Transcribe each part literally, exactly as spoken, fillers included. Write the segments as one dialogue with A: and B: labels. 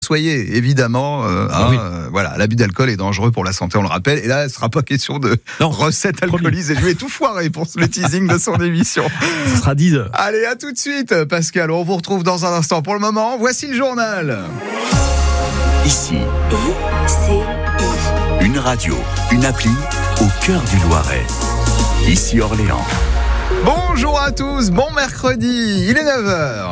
A: soyez, évidemment. Euh,
B: ah,
A: hein,
B: oui.
A: euh, voilà, l'abus d'alcool est dangereux pour la santé, on le rappelle. Et là, il ne sera pas question de non, recettes alcoolisées. Je vais tout foirer pour le teasing de son émission.
B: Ce sera dix heures.
A: Allez, à tout de suite, Pascal. On vous retrouve dans un instant. Pour le moment, voici le journal.
C: Ici, I, C, I. Une radio, une appli au cœur du Loiret. Ici Orléans.
A: Bonjour à tous, bon mercredi, il est neuf heures.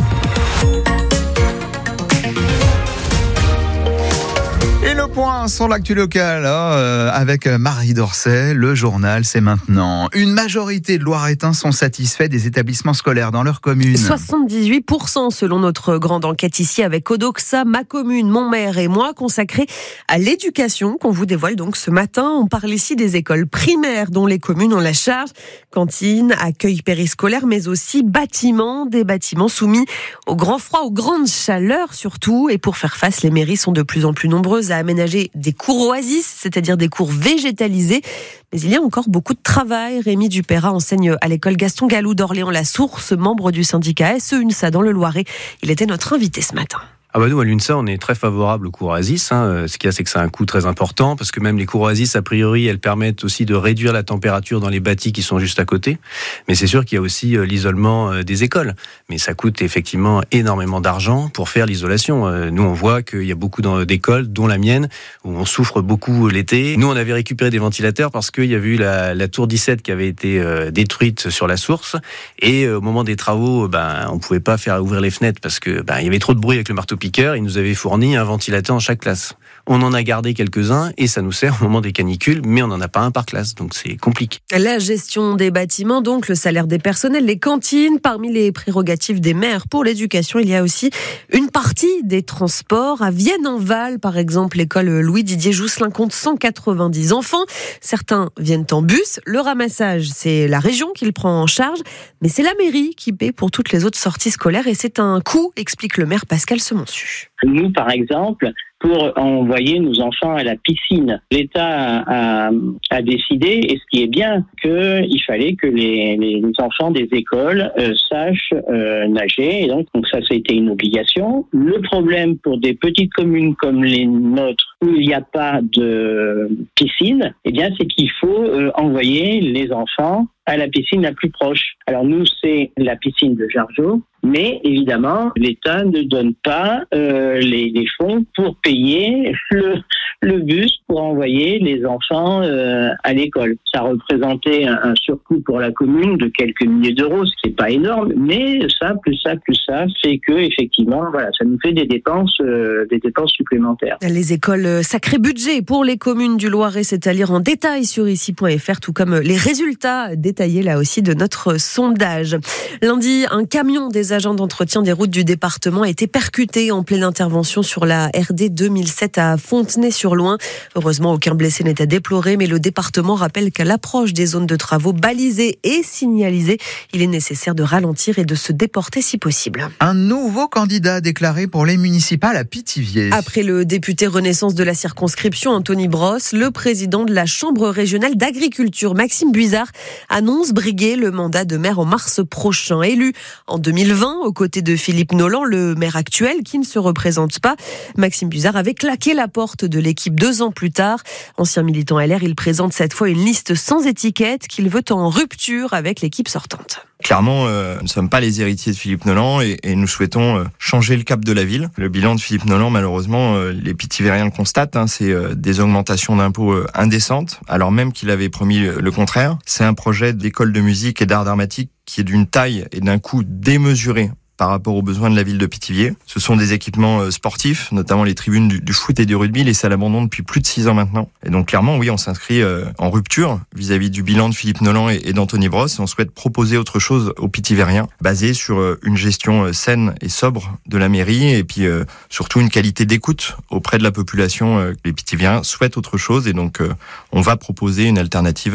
A: Et le point sur l'actu locale hein, euh, avec Marie Dorcet, le journal c'est maintenant. Une majorité de Loiretains sont satisfaits des établissements scolaires dans leur commune.
D: soixante-dix-huit pour cent selon notre grande enquête ici avec Odoxa, ma commune, mon maire et moi, consacrée à l'éducation qu'on vous dévoile donc ce matin. On parle ici des écoles primaires dont les communes ont la charge. Cantines, accueil périscolaire, mais aussi bâtiments, des bâtiments soumis au grand froid, aux grandes chaleurs surtout. Et pour faire face, les mairies sont de plus en plus nombreuses à aménager des cours oasis, c'est-à-dire des cours végétalisés. Mais il y a encore beaucoup de travail. Rémi Dupéra enseigne à l'école Gaston Gallou d'Orléans-la-Source, membre du syndicat S E UNSA dans le Loiret. Il était notre invité ce matin.
E: Ah bah nous, à l'UNSA, on est très favorable aux cours oasis. Hein. Ce qu'il y a, c'est que c'est un coût très important, parce que même les cours oasis, a priori, elles permettent aussi de réduire la température dans les bâtis qui sont juste à côté. Mais c'est sûr qu'il y a aussi euh, l'isolement euh, des écoles. Mais ça coûte effectivement énormément d'argent pour faire l'isolation. Euh, nous, on voit qu'il y a beaucoup d'écoles, dont la mienne, où on souffre beaucoup l'été. Nous, on avait récupéré des ventilateurs parce qu'il y avait eu la, la tour dix-sept qui avait été euh, détruite sur la source. Et euh, au moment des travaux, ben, on pouvait pas faire ouvrir les fenêtres parce que ben, il y avait trop de bruit avec le marteau piqueur. Il nous avait fourni un ventilateur dans chaque classe. On en a gardé quelques-uns et ça nous sert au moment des canicules, mais on n'en a pas un par classe, donc c'est compliqué.
D: La gestion des bâtiments, donc le salaire des personnels, les cantines, parmi les prérogatives des maires pour l'éducation, il y a aussi une partie des transports. À Vienne-en-Val, par exemple, l'école Louis-Didier Jousselin compte cent quatre-vingt-dix enfants. Certains viennent en bus. Le ramassage, c'est la région qui le prend en charge, mais c'est la mairie qui paie pour toutes les autres sorties scolaires et c'est un coût, explique le maire Pascal Semonsu.
F: Nous, par exemple, pour envoyer nos enfants à la piscine, l'État a, a, a décidé, et ce qui est bien, qu'il fallait que les, les enfants des écoles euh, sachent euh, nager. Et donc, donc ça, ça a été une obligation. Le problème pour des petites communes comme les nôtres, où il n'y a pas de piscine, eh bien, c'est qu'il faut euh, envoyer les enfants à la piscine la plus proche. Alors nous, c'est la piscine de Jargeau, mais évidemment, l'État ne donne pas euh, les, les fonds pour payer le, le bus pour envoyer les enfants euh, à l'école. Ça représentait un, un surcoût pour la commune de quelques milliers d'euros, ce qui n'est pas énorme, mais ça, plus ça, plus ça, fait que effectivement, voilà, ça nous fait des dépenses, euh, des dépenses supplémentaires.
D: Les écoles, sacré budget pour les communes du Loiret, c'est à lire en détail sur ici point f r, tout comme les résultats détaillés là aussi de notre sondage. Lundi, un camion des agents d'entretien des routes du département a été percuté en pleine intervention sur la R D deux mille sept à Fontenay-sur-Loing. Heureusement, aucun blessé n'est à déplorer, mais le département rappelle qu'à l'approche des zones de travaux balisées et signalisées, il est nécessaire de ralentir et de se déporter si possible.
A: Un nouveau candidat déclaré pour les municipales à Pithiviers.
D: Après le député Renaissance de la circonscription, Anthony Brosse, le président de la Chambre régionale d'agriculture, Maxime Buizard, annonce briguer le mandat de maire en mars prochain. Élu en deux mille vingt, aux côtés de Philippe Nolan, le maire actuel, qui ne se représente pas, Maxime Buizard avait claqué la porte de l'équipe deux ans plus tard. Ancien militant L R, il présente cette fois une liste sans étiquette qu'il veut en rupture avec l'équipe sortante.
G: Clairement, euh, nous ne sommes pas les héritiers de Philippe Nolan et, et nous souhaitons euh, changer le cap de la ville. Le bilan de Philippe Nolan, malheureusement, euh, les Pithiviériens le constatent, hein, c'est euh, des augmentations d'impôts euh, indécentes, alors même qu'il avait promis euh, le contraire. C'est un projet d'école de musique et d'art dramatique qui est d'une taille et d'un coût démesuré par rapport aux besoins de la ville de Pithiviers. Ce sont des équipements sportifs, notamment les tribunes du, du foot et du rugby, laissées à l'abandon depuis plus de six ans maintenant. Et donc clairement, oui, on s'inscrit euh, en rupture vis-à-vis du bilan de Philippe Nolan et, et d'Anthony Brosse. On souhaite proposer autre chose aux Pithiviériens, basé sur euh, une gestion euh, saine et sobre de la mairie, et puis euh, surtout une qualité d'écoute auprès de la population. Euh, les Pithiviériens souhaitent autre chose, et donc euh, on va proposer une alternative à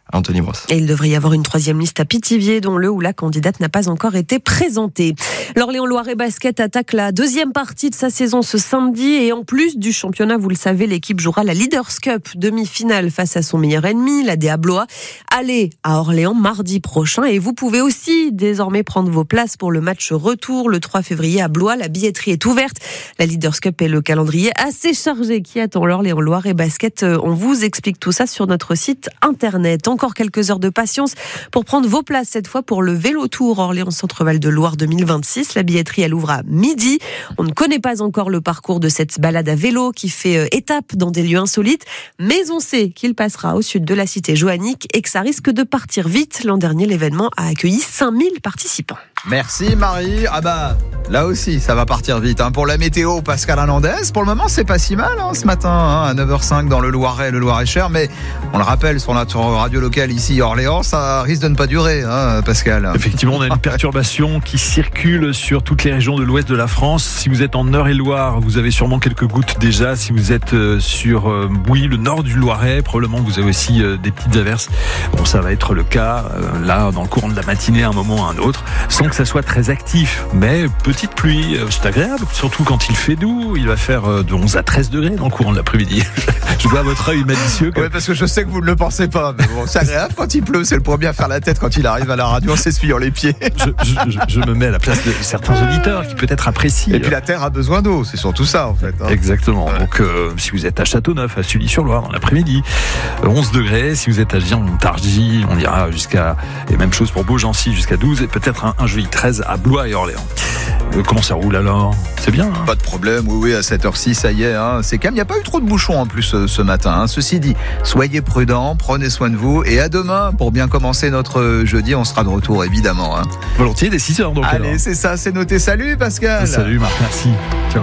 G: Anthony Brosse.
D: Et il devrait y avoir une troisième liste à Pithiviers, dont le ou la candidate n'a pas encore été présentée. L'Orléans-Loiret Basket attaque la deuxième partie de sa saison ce samedi. Et en plus du championnat, vous le savez, l'équipe jouera la Leaders Cup demi-finale face à son meilleur ennemi, la D A Blois. Allez à Orléans mardi prochain. Et vous pouvez aussi désormais prendre vos places pour le match retour le trois février à Blois. La billetterie est ouverte. La Leaders Cup est le calendrier assez chargé qui attend l'Orléans-Loiret Basket. On vous explique tout ça sur notre site internet. Encore quelques heures de patience pour prendre vos places, cette fois pour le Vélo Tour Orléans Centre-Val de Loire deux mille vingt-six. La billetterie, elle ouvre à midi. On ne connaît pas encore le parcours de cette balade à vélo qui fait étape dans des lieux insolites, mais on sait qu'il passera au sud de la cité joannique et que ça risque de partir vite. L'an dernier, l'événement a accueilli cinq mille participants.
A: Merci Marie. Ah bah, là aussi, ça va partir vite. Hein. Pour la météo, Pascal Hernandez, pour le moment, c'est pas si mal hein, ce matin, hein, à neuf heures cinq dans le Loiret, le Loir-et-Cher. Mais on le rappelle, sur notre radio locale ici, Orléans, ça risque de ne pas durer, hein, Pascal.
B: Effectivement, on a une perturbation qui circule sur toutes les régions de l'ouest de la France. Si vous êtes en Eure-et-Loire, vous avez sûrement quelques gouttes déjà. Si vous êtes sur, euh, oui, le nord du Loiret, probablement que vous avez aussi euh, des petites averses. Bon, ça va être le cas, euh, là, dans le courant de la matinée, à un moment ou à un autre, sans que ça soit très actif. Mais petite pluie, c'est agréable, surtout quand il fait doux. Il va faire de onze à treize degrés dans le courant de l'après-midi. Je vois votre œil malicieux.
A: Oui, parce que je sais que vous ne le pensez pas. Mais bon, c'est agréable quand il pleut. C'est le premier à faire la tête quand il arrive à la radio en s'essuyant les pieds.
B: Je, je, je, je me mets à la place de certains auditeurs qui peut-être apprécient.
A: Et puis la terre a besoin d'eau. C'est surtout ça, en fait. Hein.
B: Exactement. Ouais. Donc, euh, si vous êtes à Châteauneuf, à Sully-sur-Loire, dans l'après-midi, onze degrés. Si vous êtes à Gion-Montargis, on ira jusqu'à, et même chose pour Beaugency, jusqu'à douze. Et peut-être un, un joli treize à Blois et Orléans. Euh, comment ça roule alors ? C'est bien, hein ?
A: Pas de problème, oui, oui, à cette heure-ci, ça y est. Hein. C'est calme, il n'y a pas eu trop de bouchons en plus euh, ce matin. Hein. Ceci dit, soyez prudents, prenez soin de vous. Et à demain, pour bien commencer notre jeudi, on sera de retour, évidemment. Hein.
B: Volontiers, dès six heures donc.
A: Allez,
B: alors.
A: c'est ça, c'est noté. Salut Pascal.
B: Salut Marc, merci. Ciao.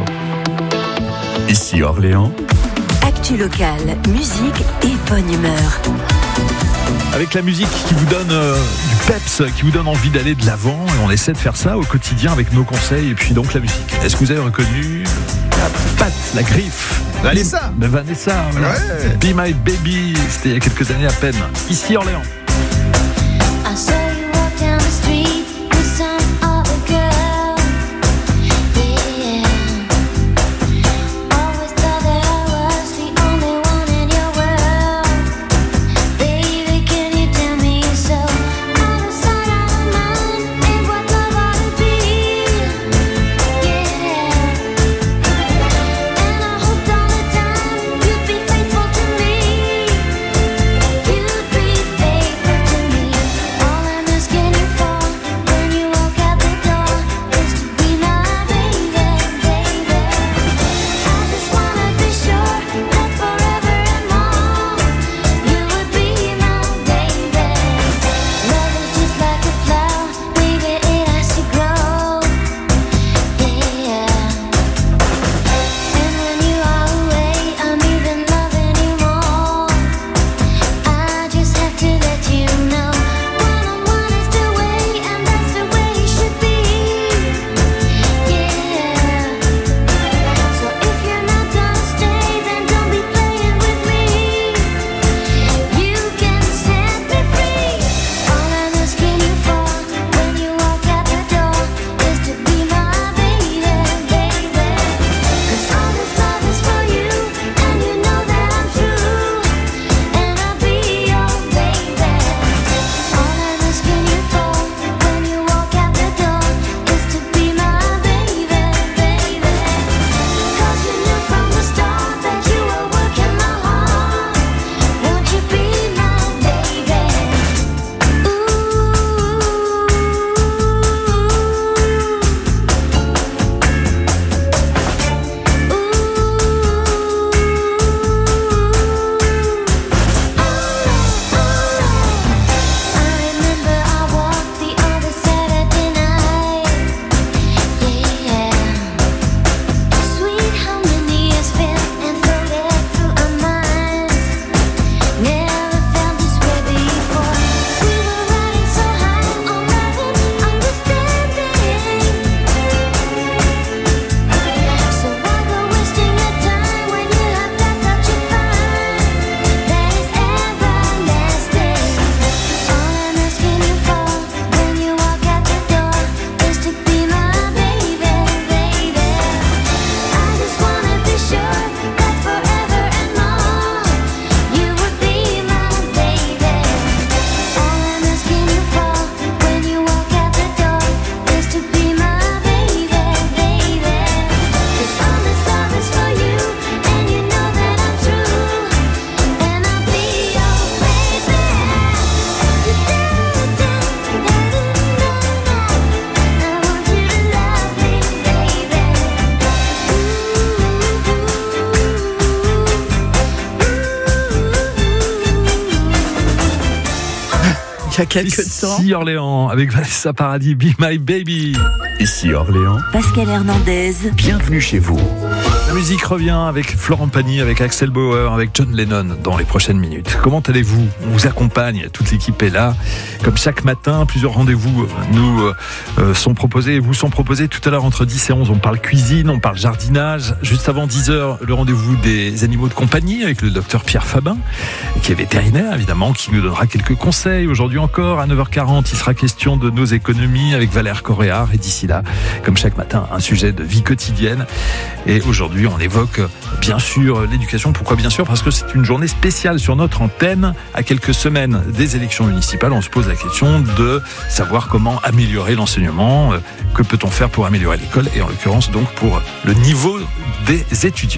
C: Ici Orléans.
H: Actu locale, musique et bonne humeur.
B: Avec la musique qui vous donne euh, du peps, qui vous donne envie d'aller de l'avant, et on essaie de faire ça au quotidien avec nos conseils et puis donc la musique. Est-ce que vous avez reconnu la patte, la griffe
A: Vanessa
B: de Vanessa, voilà.
A: Ouais.
B: Be My Baby, c'était il y a quelques années à peine. Ici Orléans.
I: Faithful to me, you'd be faithful.
D: il y a quelques temps.
B: Ici Orléans, avec Vanessa Paradis, Be My Baby.
C: Ici Orléans,
H: Pascal Hernandez.
C: bienvenue chez vous.
B: La musique revient avec Florent Pagny, avec Axel Bauer, avec John Lennon dans les prochaines minutes. Comment allez-vous ? On vous accompagne, toute l'équipe est là. Comme chaque matin, plusieurs rendez-vous nous euh, sont proposés, vous sont proposés tout à l'heure entre dix et onze. On parle cuisine, on parle jardinage. Juste avant dix heures, le rendez-vous des animaux de compagnie avec le docteur Pierre Fabin, qui est vétérinaire évidemment, qui nous donnera quelques conseils. Aujourd'hui encore, à neuf heures quarante, il sera question de nos économies avec Valère Coréard. Et d'ici là, comme chaque matin, un sujet de vie quotidienne. Et aujourd'hui, on évoque bien sûr l'éducation. Pourquoi bien sûr ? Parce que c'est une journée spéciale sur notre antenne. À quelques semaines des élections municipales, on se pose la question de savoir comment améliorer l'enseignement. Que peut-on faire pour améliorer l'école ? Et en l'occurrence donc pour le niveau des étudiants.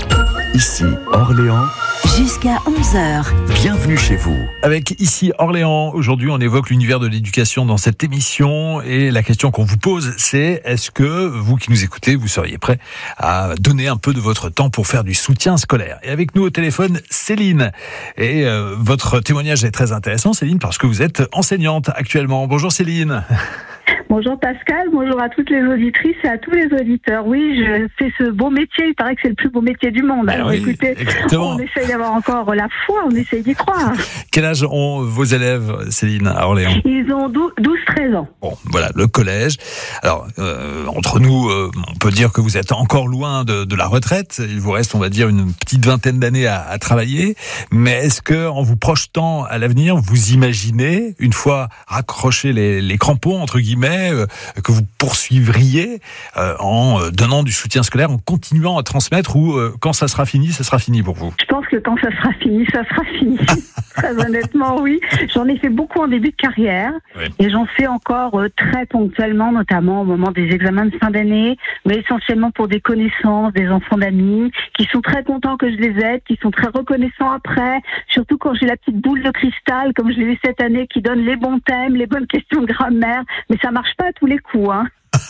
C: Ici Orléans,
H: Jusqu'à onze heures.
C: bienvenue chez vous.
B: Avec Ici Orléans, aujourd'hui on évoque l'univers de l'éducation dans cette émission et la question qu'on vous pose c'est est-ce que vous qui nous écoutez, vous seriez prêt à donner un peu de votre temps pour faire du soutien scolaire ? Et avec nous au téléphone, Céline. Et euh, votre témoignage est très intéressant Céline parce que vous êtes enseignante actuellement. Bonjour Céline.
I: Bonjour Pascal, bonjour à toutes les auditrices et à tous les auditeurs. Oui, je fais ce beau métier, il paraît que c'est le plus beau métier du monde. Alors
B: oui,
I: écoutez,
B: exactement.
I: On essaye d'avoir encore la foi, on essaye d'y croire.
B: Quel âge ont vos élèves, Céline, à Orléans ?
I: Ils ont douze treize ans.
B: Bon, voilà, le collège. Alors, euh, entre nous, euh, on peut dire que vous êtes encore loin de, de la retraite. Il vous reste, on va dire, une petite vingtaine d'années à, à travailler. Mais est-ce que, en vous projetant à l'avenir, vous imaginez, une fois raccroché les, les crampons, entre guillemets, euh, que vous poursuivriez euh, en donnant du soutien scolaire, en continuant à transmettre, ou euh, quand ça sera fini, ça sera fini pour vous ?
I: Je pense que quand ça sera fini, ça sera fini. Très honnêtement, oui. J'en ai fait beaucoup en début de carrière.
B: Oui.
I: Et j'en fais encore euh, très ponctuellement, notamment au moment des examens de fin d'année, mais essentiellement pour des connaissances, des enfants d'amis, qui sont très contents que je les aide, qui sont très reconnaissants après, surtout quand j'ai la petite boule de cristal, comme je l'ai eu cette année, qui donne les bons thèmes, les bonnes questions de grammaire, mais ça marche pas à tous les coups, hein.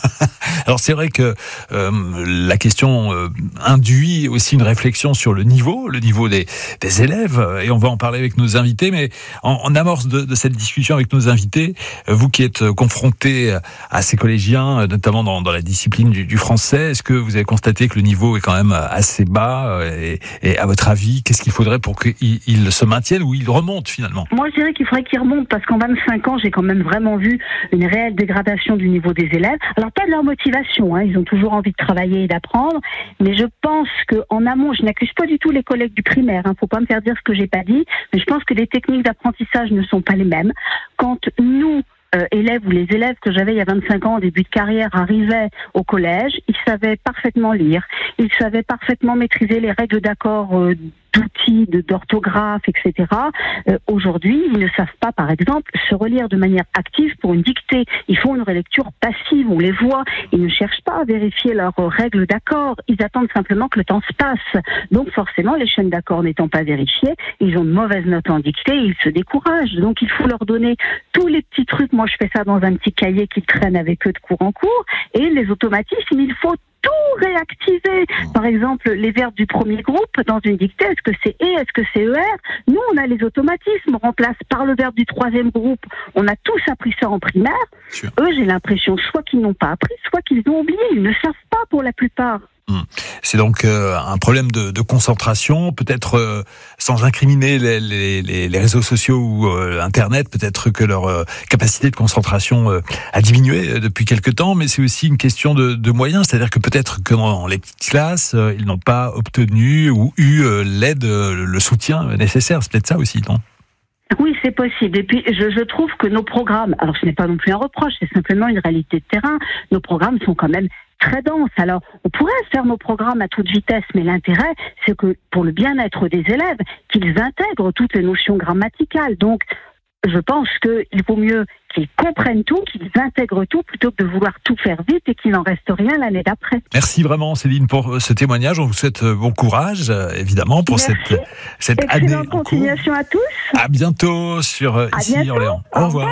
B: Alors c'est vrai que euh, la question euh, induit aussi une réflexion sur le niveau, le niveau des, des élèves, et on va en parler avec nos invités, mais en, en amorce de, de cette discussion avec nos invités, euh, vous qui êtes confrontés à ces collégiens, notamment dans, dans la discipline du, du français, est-ce que vous avez constaté que le niveau est quand même assez bas, et, et à votre avis, qu'est-ce qu'il faudrait pour qu'il il se maintienne ou il remonte finalement ?
I: Moi je dirais qu'il faudrait qu'il remonte, parce qu'en vingt-cinq ans, j'ai quand même vraiment vu une réelle dégradation du niveau des élèves. Alors pas de leur motivation, hein, ils ont toujours envie de travailler et d'apprendre, mais je pense qu'en amont, je n'accuse pas du tout les collègues du primaire, hein, faut pas me faire dire ce que j'ai pas dit, mais je pense que les techniques d'apprentissage ne sont pas les mêmes. Quand nous, euh, élèves ou les élèves que j'avais il y a vingt-cinq ans en début de carrière arrivaient au collège, ils savaient parfaitement lire, ils savaient parfaitement maîtriser les règles d'accord euh, d'outils, de, d'orthographe, et cetera. Euh, aujourd'hui, ils ne savent pas, par exemple, se relire de manière active pour une dictée. Ils font une relecture passive, on les voit. Ils ne cherchent pas à vérifier leurs règles d'accord. Ils attendent simplement que le temps se passe. Donc forcément, les chaînes d'accord n'étant pas vérifiées, ils ont de mauvaises notes en dictée et ils se découragent. Donc il faut leur donner tous les petits trucs. Moi, je fais ça dans un petit cahier qu'ils traînent avec eux de cours en cours. Et les automatismes, il faut tout réactiver. Par exemple, les verbes du premier groupe dans une dictée, est-ce que c'est et, est-ce que c'est er ? Nous, on a les automatismes, on remplace par le verbe du troisième groupe. On a tous appris ça en primaire.
B: Sûr.
I: Eux, j'ai l'impression soit qu'ils n'ont pas appris, soit qu'ils ont oublié. Ils ne savent pas pour la plupart.
B: C'est donc euh, un problème de, de concentration, peut-être euh, sans incriminer les, les, les réseaux sociaux ou euh, Internet, peut-être que leur euh, capacité de concentration euh, a diminué euh, depuis quelque temps, mais c'est aussi une question de, de moyens, c'est-à-dire que peut-être que dans les petites classes, euh, ils n'ont pas obtenu ou eu euh, l'aide, euh, le soutien nécessaire, c'est peut-être ça aussi, non ?
I: Oui, c'est possible. Et puis, je, je trouve que nos programmes, alors ce n'est pas non plus un reproche, c'est simplement une réalité de terrain, nos programmes sont quand même très denses. Alors, on pourrait faire nos programmes à toute vitesse, mais l'intérêt, c'est que pour le bien-être des élèves, qu'ils intègrent toutes les notions grammaticales. Donc, je pense qu'il vaut mieux qu'ils comprennent tout, qu'ils intègrent tout, plutôt que de vouloir tout faire vite et qu'il n'en reste rien l'année d'après.
B: Merci vraiment Céline pour ce témoignage. On vous souhaite bon courage, évidemment, pour
I: Merci.
B: cette, cette année.
I: Excellente continuation à tous.
B: À bientôt sur
I: À
B: Ici
I: bientôt.
B: Orléans.
I: Au
B: Au revoir.
I: revoir.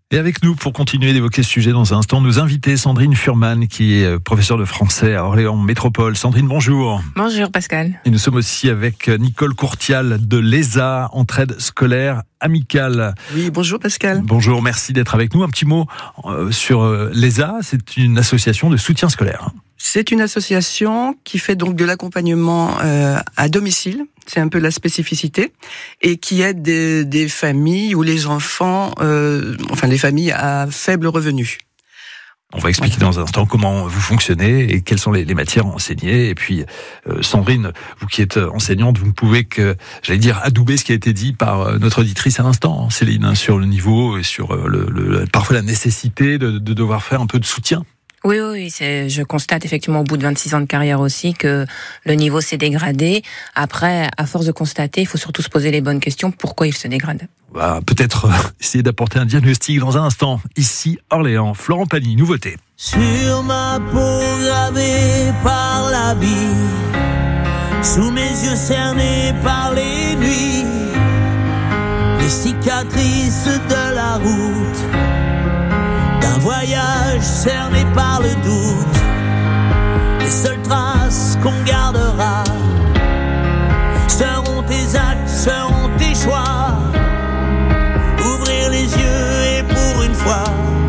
B: Et avec nous, pour continuer d'évoquer ce sujet dans un instant, nos invités, Sandrine Furman, qui est professeure de français à Orléans Métropole. Sandrine, bonjour.
J: Bonjour Pascal.
B: Et nous sommes aussi avec Nicole Courtial de l'E S A, Entraide Scolaire Amicale.
J: Oui, bonjour Pascal.
B: Bonjour, merci d'être avec nous. Un petit mot sur l'E S A, c'est une association de soutien scolaire.
J: C'est une association qui fait donc de l'accompagnement euh, à domicile, c'est un peu la spécificité, et qui aide des, des familles où les enfants, euh, enfin les familles à faible revenu.
B: On va expliquer dans un instant comment vous fonctionnez et quelles sont les, les matières enseignées. Et puis, euh, Sandrine, vous qui êtes enseignante, vous ne pouvez que, j'allais dire, adouber ce qui a été dit par notre auditrice à l'instant, Céline, hein, sur le niveau et sur le, le, parfois la nécessité de, de devoir faire un peu de soutien.
K: Oui, oui, c'est, je constate effectivement au bout de vingt-six ans de carrière aussi que le niveau s'est dégradé. Après, à force de constater, il faut surtout se poser les bonnes questions. Pourquoi il se dégrade ?
B: On va peut-être essayer d'apporter un diagnostic dans un instant. Ici, Orléans, Florent Pagny, nouveauté.
L: Sur ma peau gravée par la vie, sous mes yeux cernés par les nuits, les cicatrices de la route, d'un voyage cerné par le doute, les seules traces qu'on gardera seront tes actes, seront tes choix. Ouvrir les yeux et pour une fois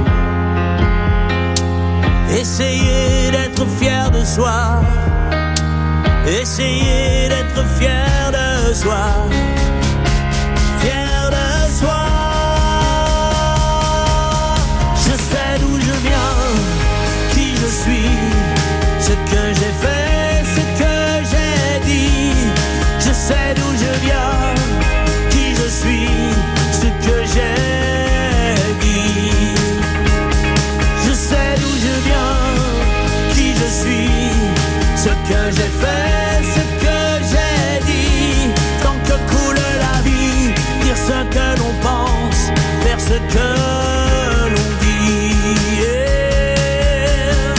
L: essayer d'être fier de soi, essayer d'être fier de soi, fier de soi. Je sais d'où je viens, qui je suis, ce que j'ai fait, ce que j'ai dit. Je sais d'où je viens, qui je suis, ce que j'ai dit. Je sais d'où je viens, qui je suis, ce que j'ai fait, ce que j'ai dit. Tant que coule la vie, dire ce que l'on pense, faire ce que l'on dit. Yeah.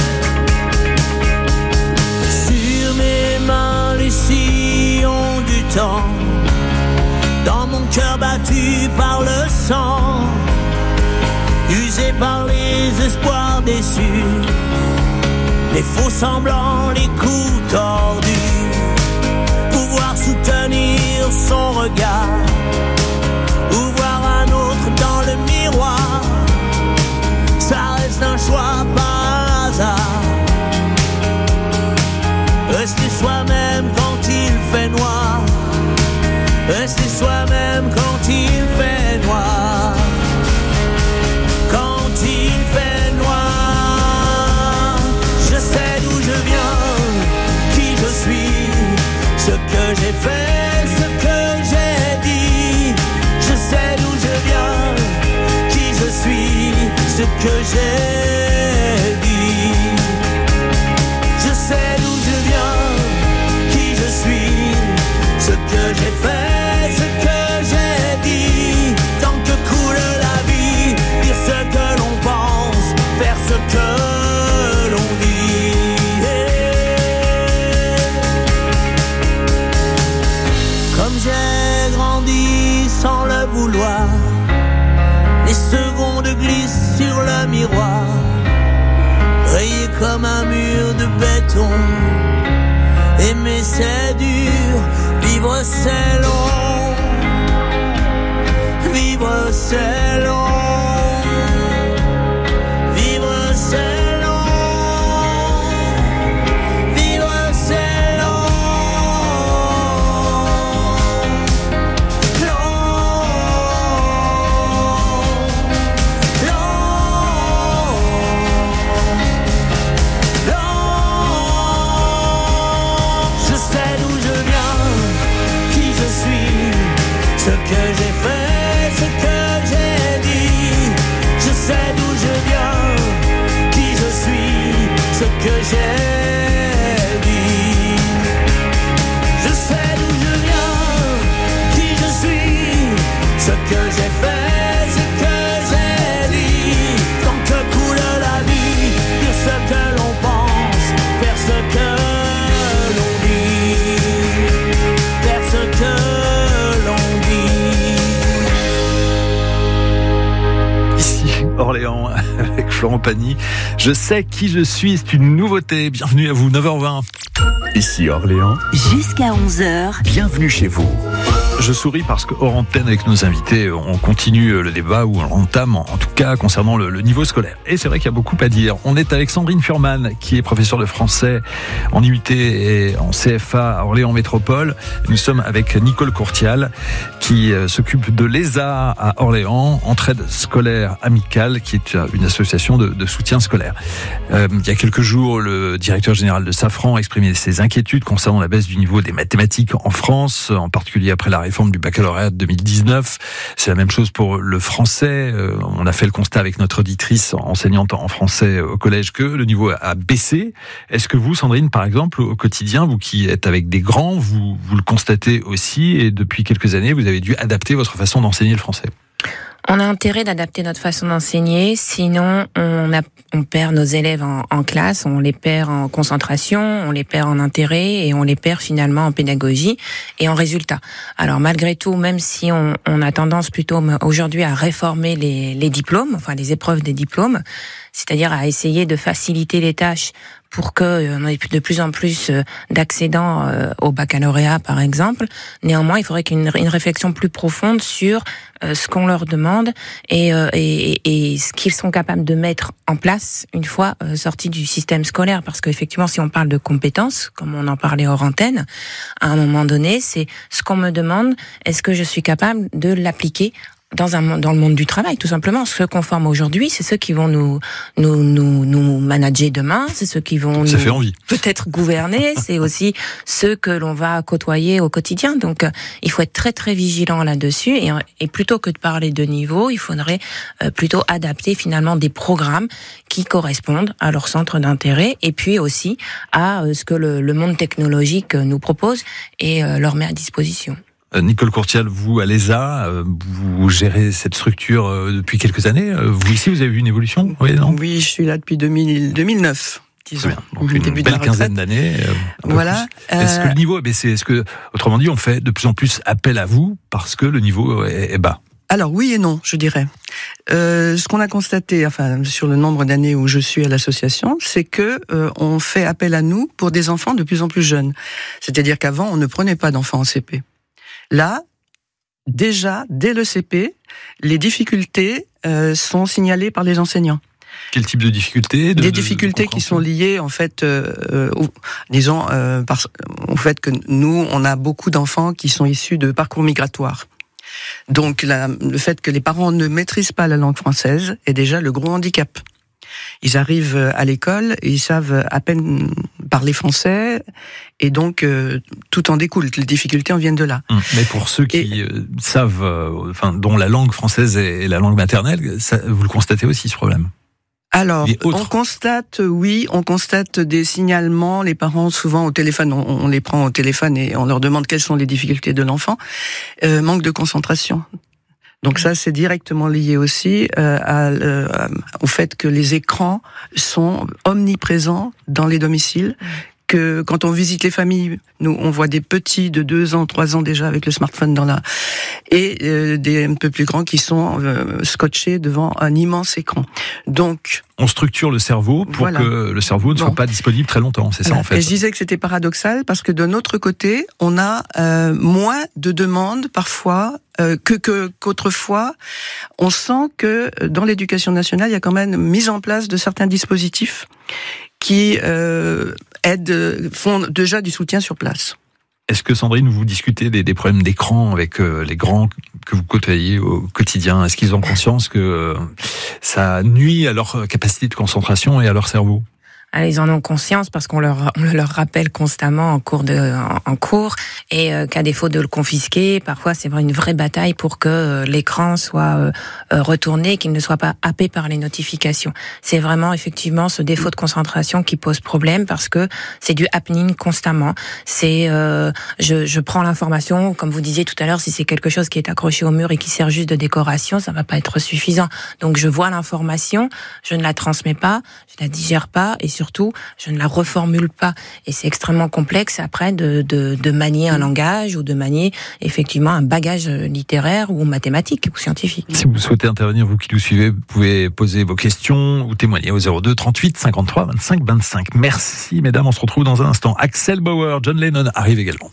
L: Sur mes mains les sillons du temps, dans mon cœur battu par le sang, usé par les espoirs déçus, les faux semblants, les coups tordus, pouvoir soutenir son regard, ou voir un autre dans le miroir, ça reste un choix par hasard. Rester soi-même quand il fait noir, rester soi-même quand il fait noir, quand il fait noir. Je sais d'où je viens, qui je suis, ce que j'ai fait, ce que j'ai dit. Je sais d'où je viens, qui je suis, ce que j'ai dit. Je sais d'où je viens, qui je suis, ce que j'ai fait, ce que j'ai dit. Tant que coule la vie, dire ce que l'on pense, faire ce que l'on dit. Comme j'ai grandi sans le vouloir, les secondes glissent sur le miroir, rayé comme un mur de béton. Aimer c'est dur, vivre c'est long, vivre c'est long, vivre c'est long, vivre c'est long, long, long, long. Je sais d'où je viens, qui je suis, ce que j'ai fait, ce que j'ai
B: Florent Pagny. Je sais qui je suis, c'est une nouveauté. Bienvenue à vous, neuf heures vingt.
C: Ici Orléans.
H: Jusqu'à onze heures.
C: Bienvenue chez vous.
B: Je souris parce que hors antenne avec nos invités, on continue le débat ou on l'entame en tout cas concernant le, le niveau scolaire. Et c'est vrai qu'il y a beaucoup à dire. On est avec Sandrine Furman qui est professeure de français en U T et en C F A à Orléans Métropole. Nous sommes avec Nicole Courtial qui s'occupe de l'E S A à Orléans, Entraide scolaire amicale, qui est une association de, de soutien scolaire. Euh, il y a quelques jours, le directeur général de Safran a exprimé ses inquiétudes concernant la baisse du niveau des mathématiques en France, en particulier après la réforme du baccalauréat de deux mille dix-neuf. C'est la même chose pour le français. Euh, on a fait le constat avec notre auditrice enseignante en français au collège que le niveau a baissé. Est-ce que vous, Sandrine, par exemple, au quotidien, vous qui êtes avec des grands, vous, vous le constatez aussi et depuis quelques années, vous avez dû adapter votre façon d'enseigner le français?
K: On a intérêt d'adapter notre façon d'enseigner, sinon on, a, on perd nos élèves en, en classe, on les perd en concentration, on les perd en intérêt et on les perd finalement en pédagogie et en résultat. Alors malgré tout, même si on, on a tendance plutôt aujourd'hui à réformer les, les diplômes, enfin les épreuves des diplômes, c'est-à-dire à essayer de faciliter les tâches pour qu'on ait de plus en plus d'accédants au baccalauréat, par exemple. Néanmoins, il faudrait qu'il y ait une, une réflexion plus profonde sur ce qu'on leur demande et, et, et ce qu'ils sont capables de mettre en place une fois sortis du système scolaire. Parce qu'effectivement, si on parle de compétences, comme on en parlait hors antenne, à un moment donné, c'est ce qu'on me demande, est-ce que je suis capable de l'appliquer dans un dans le monde du travail, tout simplement. Ceux qu'on forme aujourd'hui, c'est ceux qui vont nous nous nous nous manager demain, c'est ceux qui vont
B: Ça
K: nous
B: fait envie.
K: peut-être gouverner, c'est aussi ceux que l'on va côtoyer au quotidien. Donc euh, il faut être très très vigilant là-dessus et, et plutôt que de parler de niveau, il faudrait euh, plutôt adapter finalement des programmes qui correspondent à leur centre d'intérêt et puis aussi à euh, ce que le, le monde technologique nous propose et euh, leur met à disposition.
B: Nicole Courtial, vous à l'E S A, vous gérez cette structure depuis quelques années. Vous ici, vous avez vu une évolution? Oui, non?
J: Oui, je suis là depuis deux mille, deux mille neuf. Disons.
B: Donc une
J: début
B: belle
J: de la
B: quinzaine d'années.
J: Voilà.
B: Euh... Est-ce que le niveau a baissé? Est-ce que, autrement dit, on fait de plus en plus appel à vous parce que le niveau est bas?
J: Alors oui et non, je dirais. Euh, ce qu'on a constaté, enfin sur le nombre d'années où je suis à l'association, c'est que euh, on fait appel à nous pour des enfants de plus en plus jeunes. C'est-à-dire qu'avant, on ne prenait pas d'enfants en C P. Là, déjà, dès le C P, les difficultés euh, sont signalées par les enseignants.
B: Quel type de difficultés?
J: Des difficultés qui sont liées, en fait, euh, au, disons, euh, par, au fait que nous, on a beaucoup d'enfants qui sont issus de parcours migratoires. Donc, la, le fait que les parents ne maîtrisent pas la langue française est déjà le gros handicap. Ils arrivent à l'école et ils savent à peine parler français et donc euh, tout en découle. Les difficultés en viennent de là.
B: Mais pour ceux qui et, euh, savent, euh, enfin, dont la langue française est la langue maternelle, ça, vous le constatez aussi ce problème?
J: Alors, on constate, oui, on constate des signalements. Les parents, souvent au téléphone, on, on les prend au téléphone et on leur demande quelles sont les difficultés de l'enfant. Euh, manque de concentration. Donc ça, c'est directement lié aussi euh, à, euh, au fait que les écrans sont omniprésents dans les domiciles. Que quand on visite les familles, nous on voit des petits de deux ans, trois ans déjà avec le smartphone dans la et euh, des un peu plus grands qui sont euh, scotchés devant un immense écran. Donc
B: on structure le cerveau pour
J: voilà.
B: que le cerveau ne bon. soit pas disponible très longtemps, c'est voilà. ça en fait.
J: Et je disais que c'était paradoxal parce que de notre côté, on a euh, moins de demandes parfois euh, que, que qu'autrefois. On sent que dans l'éducation nationale, il y a quand même mise en place de certains dispositifs qui euh, aident, font déjà du soutien sur place.
B: Est-ce que Sandrine, vous discutez des, des problèmes d'écran avec euh, les grands que vous côtoyez au quotidien? Est-ce qu'ils ont conscience que euh, ça nuit à leur capacité de concentration et à leur cerveau?
K: Alors, ils en ont conscience parce qu'on leur, on leur rappelle constamment en cours de, en, en cours et euh, qu'à défaut de le confisquer, parfois c'est une vraie bataille pour que euh, l'écran soit euh, retourné, qu'il ne soit pas happé par les notifications. C'est vraiment effectivement ce défaut de concentration qui pose problème parce que c'est du happening constamment. C'est, euh, je, je prends l'information, comme vous disiez tout à l'heure, si c'est quelque chose qui est accroché au mur et qui sert juste de décoration, ça va pas être suffisant. Donc je vois l'information, je ne la transmets pas, je la digère pas et surtout surtout, je ne la reformule pas. Et c'est extrêmement complexe après de, de, de manier un langage ou de manier effectivement un bagage littéraire ou mathématique ou scientifique.
B: Si vous souhaitez intervenir, vous qui nous suivez, vous pouvez poser vos questions ou témoigner au zéro deux trente-huit cinquante-trois vingt-cinq vingt-cinq. Merci mesdames, on se retrouve dans un instant. Axel Bauer, John Lennon arrive également.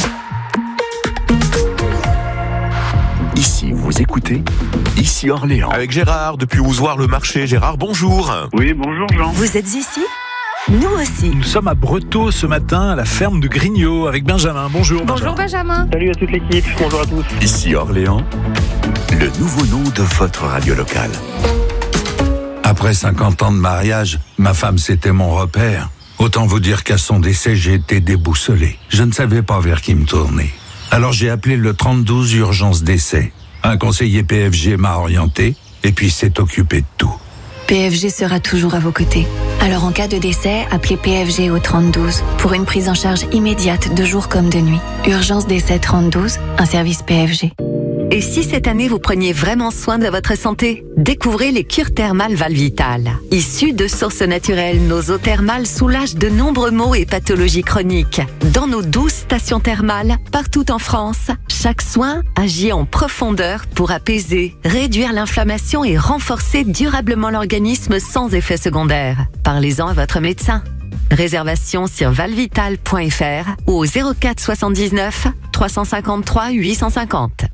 C: Ici, vous écoutez Ici Orléans.
M: Avec Gérard, depuis Ozoir le marché. Gérard, bonjour.
N: Oui, bonjour Jean.
H: Vous êtes ici ? Nous aussi.
B: Nous sommes à Breteau ce matin, à la ferme de Grignot, avec Benjamin. Bonjour
O: Bonjour
B: Benjamin.
O: Benjamin.
N: Salut à toute l'équipe, bonjour à tous.
C: Ici Orléans, le nouveau nom de votre radio locale.
P: Après cinquante ans de mariage, ma femme c'était mon repère. Autant vous dire qu'à son décès, j'ai été déboussolé. Je ne savais pas vers qui me tourner. Alors j'ai appelé le trente douze urgence décès. Un conseiller P F G m'a orienté et puis s'est occupé de tout.
Q: P F G sera toujours à vos côtés. Alors en cas de décès, appelez P F G au trente douze pour une prise en charge immédiate de jour comme de nuit. Urgence décès trente douze, un service P F G.
R: Et si cette année vous preniez vraiment soin de votre santé? Découvrez les cures thermales Valvital. Issues de sources naturelles, nos eaux thermales soulagent de nombreux maux et pathologies chroniques. Dans nos douze stations thermales, partout en France, chaque soin agit en profondeur pour apaiser, réduire l'inflammation et renforcer durablement l'organisme sans effet secondaire. Parlez-en à votre médecin. Réservation sur valvital point f r ou au zéro quatre soixante-dix-neuf trois cent cinquante-trois huit cent cinquante.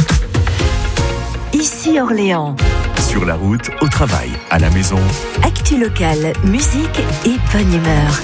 H: Ici Orléans.
C: Sur la route, au travail, à la maison.
H: Actu locale, musique et bonne humeur.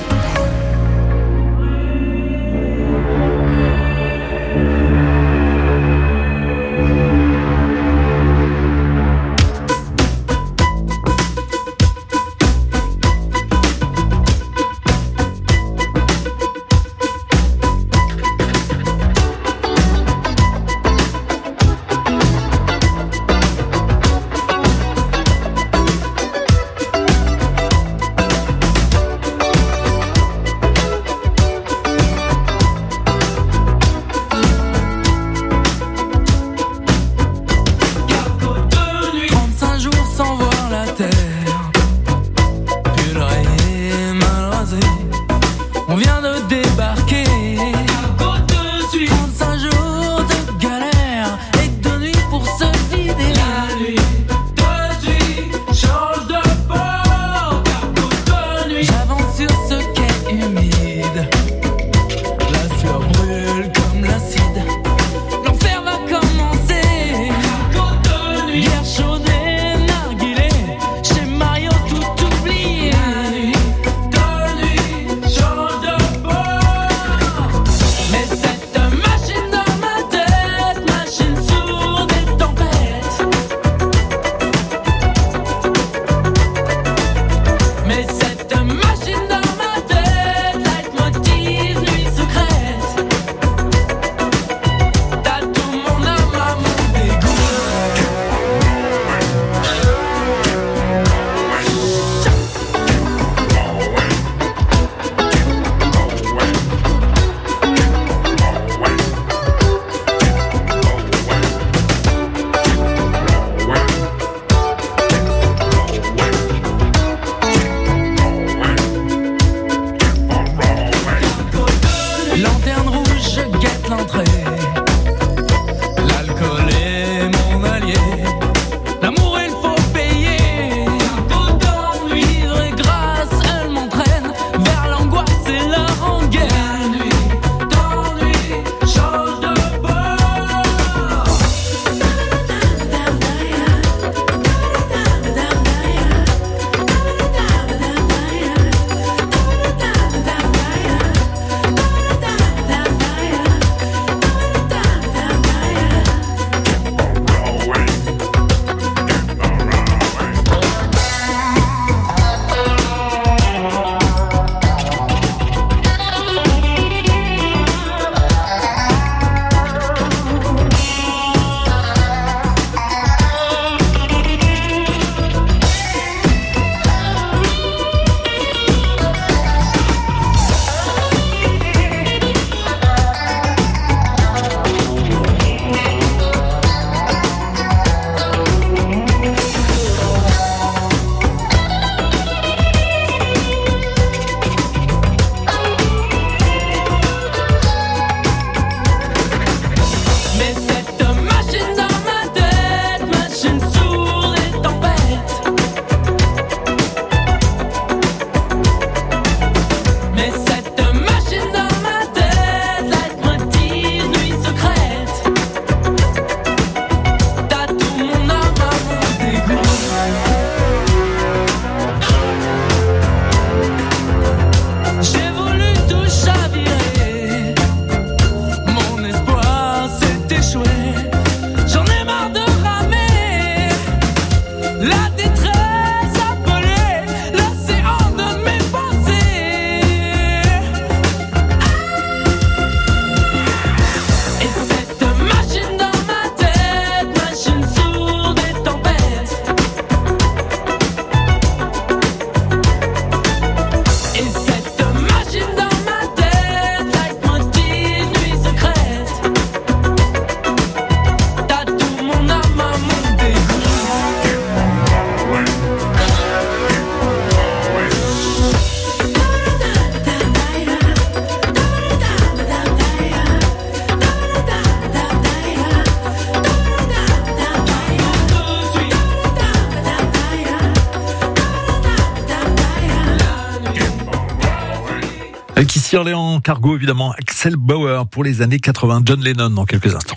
B: Ici Orléans, Cargo évidemment, Axel Bauer pour les années quatre-vingts, John Lennon dans quelques instants.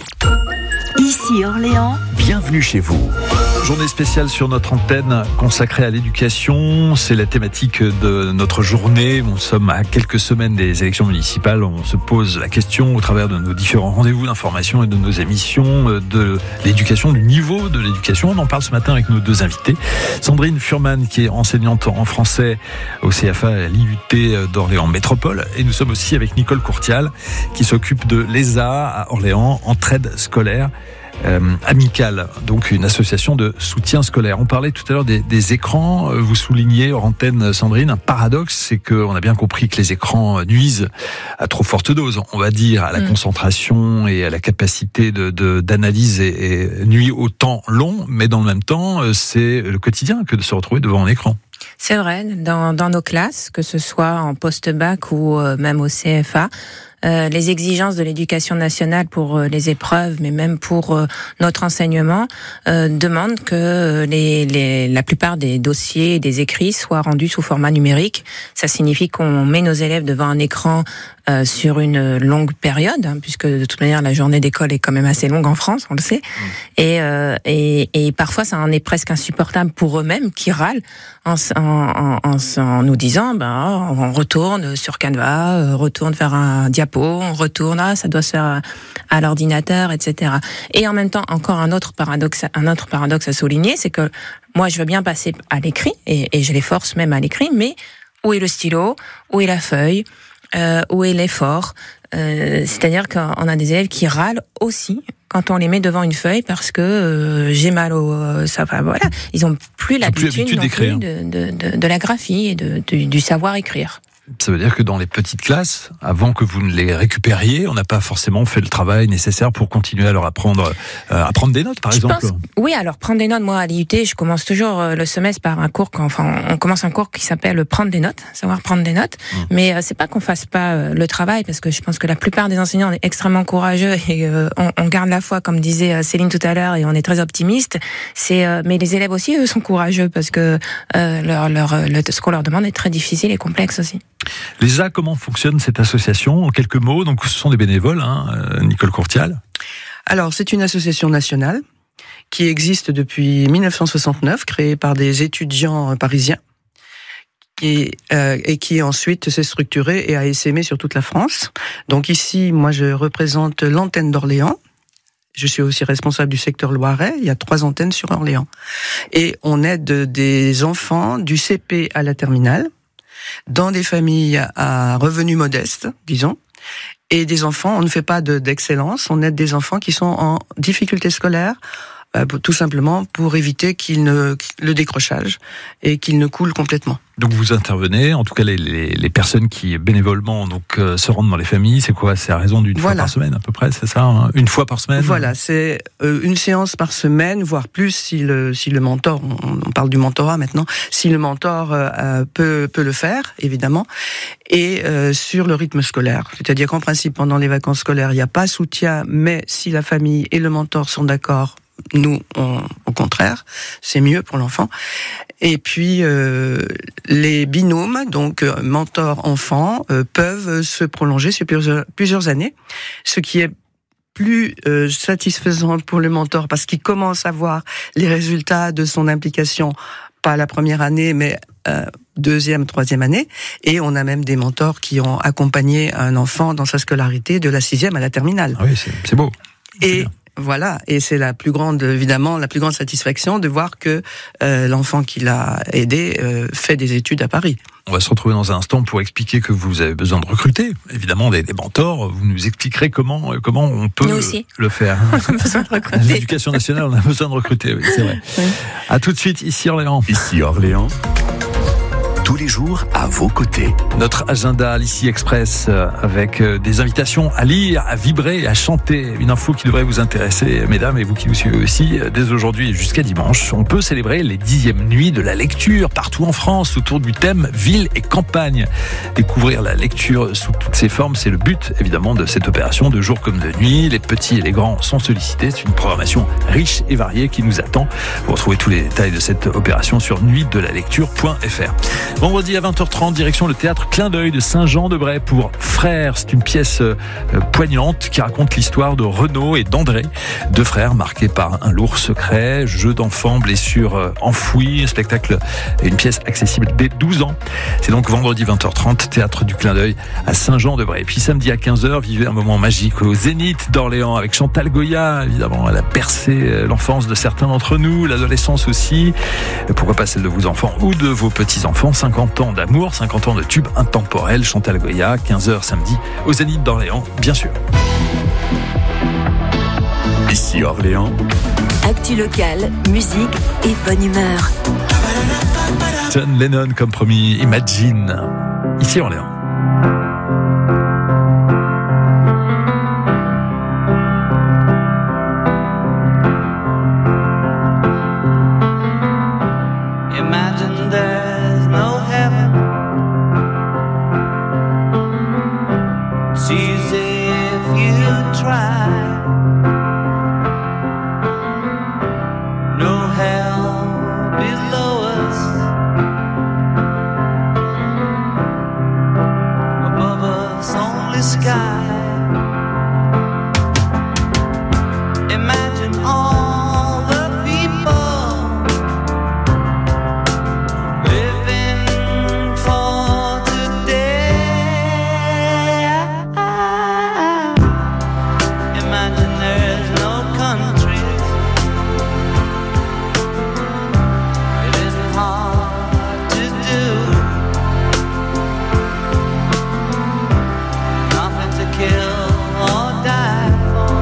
H: Ici Orléans.
C: Bienvenue chez vous.
B: Journée spéciale sur notre antenne consacrée à l'éducation. C'est la thématique de notre journée. Nous sommes à quelques semaines des élections municipales. On se pose la question au travers de nos différents rendez-vous d'information et de nos émissions de l'éducation, du niveau de l'éducation. On en parle ce matin avec nos deux invités. Sandrine Furman, qui est enseignante en français au C F A à l'I U T d'Orléans Métropole. Et nous sommes aussi avec Nicole Courtial, qui s'occupe de l'E S A à Orléans, Entraide scolaire. Euh, Amicale, donc une association de soutien scolaire. On parlait tout à l'heure des, des écrans. Vous soulignez hors antenne, Sandrine, un paradoxe, c'est qu'on a bien compris que les écrans nuisent à trop forte dose, on va dire, à la mmh. concentration et à la capacité de, de, d'analyse et, et nuit au temps long, mais dans le même temps, c'est le quotidien que de se retrouver devant un écran.
K: C'est vrai, dans, dans nos classes, que ce soit en post-bac ou euh, même au C F A, Euh, les exigences de l'éducation nationale pour euh, les épreuves, mais même pour euh, notre enseignement, euh, demandent que euh, les, les, la plupart des dossiers et des écrits soient rendus sous format numérique. Ça signifie qu'on met nos élèves devant un écran euh, sur une longue période, hein, puisque de toute manière la journée d'école est quand même assez longue en France, on le sait. Mmh. Et, euh, et, et parfois ça en est presque insupportable pour eux-mêmes qui râlent en, en, en, en nous disant ben, on retourne sur Canva, euh, retourne faire un diapo, on retourne, ah, ça doit se faire à, à l'ordinateur, et cetera. Et en même temps, encore un autre paradoxe, un autre paradoxe à souligner, c'est que moi, je veux bien passer à l'écrit, et, et je les force même à l'écrit, mais où est le stylo, où est la feuille, euh, où est l'effort? euh, C'est-à-dire qu'on a des élèves qui râlent aussi quand on les met devant une feuille parce que euh, j'ai mal au... Euh, ça, enfin, voilà, ils ont plus l'habitude,
B: plus l'habitude
K: non plus de, de, de, de la graphie et de, de, du savoir écrire.
B: Ça veut dire que dans les petites classes, avant que vous ne les récupériez, on n'a pas forcément fait le travail nécessaire pour continuer à leur apprendre euh, à prendre des notes, par
K: je
B: exemple.
K: Pense, oui, alors prendre des notes, moi à l'I U T, je commence toujours le semestre par un cours, enfin on commence un cours qui s'appelle prendre des notes, savoir prendre des notes. Mmh. Mais euh, c'est pas qu'on fasse pas euh, le travail, parce que je pense que la plupart des enseignants est extrêmement courageux et euh, on, on garde la foi, comme disait Céline tout à l'heure, et on est très optimiste. C'est, euh, mais les élèves aussi, eux, sont courageux parce que euh, leur, leur, le, ce qu'on leur demande est très difficile et complexe aussi.
B: L'E S A, comment fonctionne cette association? En quelques mots, donc ce sont des bénévoles, hein, Nicole Courtial.
J: Alors, c'est une association nationale qui existe depuis mille neuf cent soixante-neuf, créée par des étudiants parisiens, et, euh, et qui ensuite s'est structurée et a essaimé sur toute la France. Donc ici, moi, je représente l'antenne d'Orléans. Je suis aussi responsable du secteur Loiret. Il y a trois antennes sur Orléans. Et on aide des enfants du C P à la terminale, dans des familles à revenus modestes, disons, et des enfants, on ne fait pas de, d'excellence, on aide des enfants qui sont en difficulté scolaire, euh, tout simplement pour éviter qu'ils ne, le décrochage et qu'ils ne coulent complètement.
B: Donc vous intervenez, en tout cas les, les, les personnes qui bénévolement donc euh, se rendent dans les familles, c'est quoi? C'est à raison d'une voilà. fois par semaine à peu près, c'est ça, hein? Une fois par semaine?
J: Voilà, c'est euh, une séance par semaine, voire plus si le si le mentor, on, on parle du mentorat maintenant, si le mentor euh, peut peut le faire évidemment, et euh, sur le rythme scolaire, c'est-à-dire qu'en principe pendant les vacances scolaires il n'y a pas soutien, mais si la famille et le mentor sont d'accord, nous, on, au contraire, c'est mieux pour l'enfant. Et puis, euh, les binômes, donc euh, mentor-enfant, euh, peuvent se prolonger sur plusieurs, plusieurs années, ce qui est plus euh, satisfaisant pour le mentor parce qu'il commence à voir les résultats de son implication, pas la première année, mais euh, deuxième, troisième année. Et on a même des mentors qui ont accompagné un enfant dans sa scolarité de la sixième à la terminale.
B: Ah oui, c'est, c'est beau. C'est
J: et
B: bien.
J: Voilà, et c'est la plus grande, évidemment, la plus grande satisfaction de voir que euh, l'enfant qui l'a aidé euh, fait des études à Paris.
B: On va se retrouver dans un instant pour expliquer que vous avez besoin de recruter, évidemment, des, des mentors. Vous nous expliquerez comment, comment on peut le faire.
K: On a besoin de recruter.
B: L'éducation nationale, on a besoin de recruter, oui, c'est vrai. Oui. À tout de suite, ici Orléans.
C: Ici Orléans. Tous les jours à vos côtés.
B: Notre agenda l'Ici Express avec des invitations à lire, à vibrer, à chanter. Une info qui devrait vous intéresser, mesdames, et vous qui nous suivez aussi. Dès aujourd'hui jusqu'à dimanche, on peut célébrer les dixièmes nuits de la lecture partout en France autour du thème ville et campagne. Découvrir la lecture sous toutes ses formes, c'est le but évidemment de cette opération de jour comme de nuit. Les petits et les grands sont sollicités. C'est une programmation riche et variée qui nous attend. Vous retrouvez tous les détails de cette opération sur nuit de la lecture point f r. Vendredi à vingt heures trente, direction le théâtre Clin d'œil de Saint-Jean-de-Bray pour Frères. C'est une pièce euh, poignante qui raconte l'histoire de Renaud et d'André, deux frères marqués par un lourd secret, jeu d'enfants, blessures euh, enfouies, un spectacle et une pièce accessible dès douze ans. C'est donc vendredi vingt heures trente, théâtre du Clin d'œil à Saint-Jean-de-Bray. Puis samedi à quinze heures, vivez un moment magique au Zénith d'Orléans avec Chantal Goya. Évidemment, elle a percé l'enfance de certains d'entre nous, l'adolescence aussi. Pourquoi pas celle de vos enfants ou de vos petits-enfants. cinquante ans d'amour, cinquante ans de tube intemporel. Chantal Goya, quinze heures samedi au Zénith d'Orléans, bien sûr.
C: Ici Orléans.
H: Actu locale, musique et bonne humeur.
B: John Lennon, comme promis, Imagine. Ici Orléans.
L: Imagine there's no heaven. It's easy if you try. No hell below us. Above us only sky. Imagine all the people living for today. Imagine there's no countries. It isn't hard to do. Nothing to kill or die for.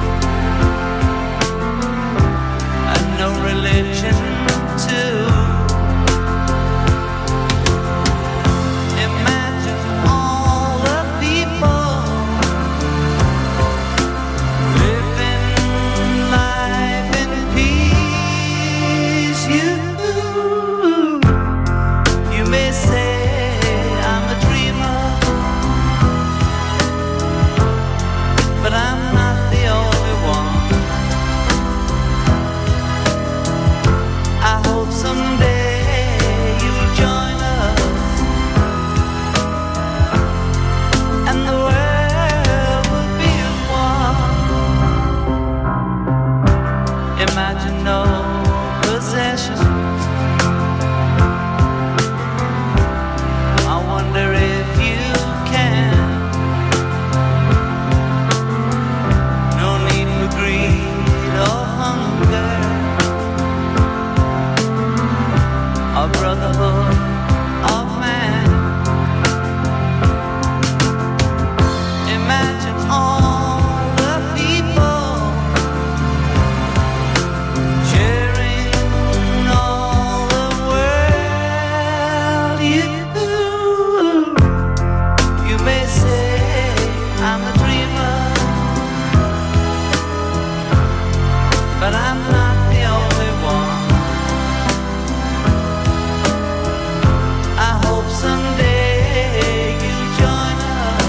L: And no religion too. Imagine all the people living life in peace. You, you may say I'm a dreamer, but I'm not the only one. I hope someday you'll join us, and the world will be as one. Imagine no possessions. I wonder if you can. No need for greed or hunger. A brotherhood of man. Imagine all the people sharing all the world. You, you may say I'm a dreamer, but I'm not the only one. I hope someday you'll join us,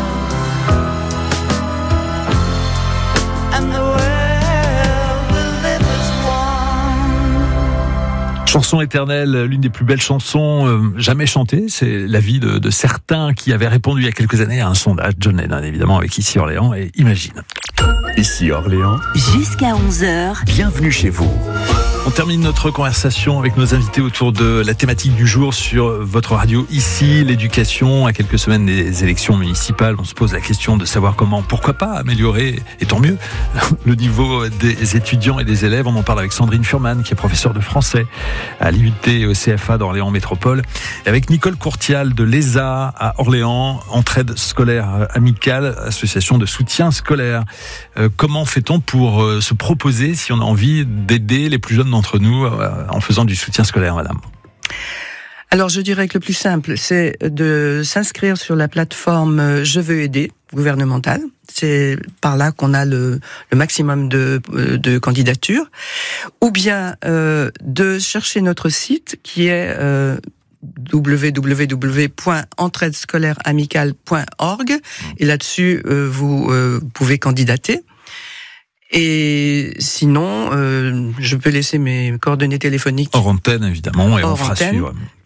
L: and the world will live as one.
B: Chanson éternelle, l'une des plus belles chansons euh, jamais chantées. C'est l'avis de, de certains qui avaient répondu il y a quelques années à un sondage. John Lennon, évidemment, avec Ici Orléans et Imagine.
C: Ici Orléans.
H: Jusqu'à onze heures.
C: Bienvenue chez vous.
B: On termine notre conversation avec nos invités autour de la thématique du jour sur votre radio ici, l'éducation. À quelques semaines des élections municipales, on se pose la question de savoir comment, pourquoi pas améliorer, et tant mieux, le niveau des étudiants et des élèves. On en parle avec Sandrine Furman, qui est professeure de français à l'I U T et au C F A d'Orléans Métropole, et avec Nicole Courtial de l'E S A à Orléans, Entraide scolaire amicale, association de soutien scolaire. Euh, comment fait-on pour euh, se proposer, si on a envie d'aider les plus jeunes d'entre nous euh, en faisant du soutien scolaire, madame?
J: Alors, je dirais que le plus simple, c'est de s'inscrire sur la plateforme Je veux aider gouvernementale. C'est par là qu'on a le, le maximum de, de candidatures. Ou bien euh, de chercher notre site qui est euh, w w w point entraide scolaire amicale point org. Et là-dessus, euh, vous euh, pouvez candidater. Et sinon, euh, je peux laisser mes coordonnées téléphoniques.
B: Hors antenne, évidemment, et
J: Hors
B: on fera
J: antenne.
B: suivre.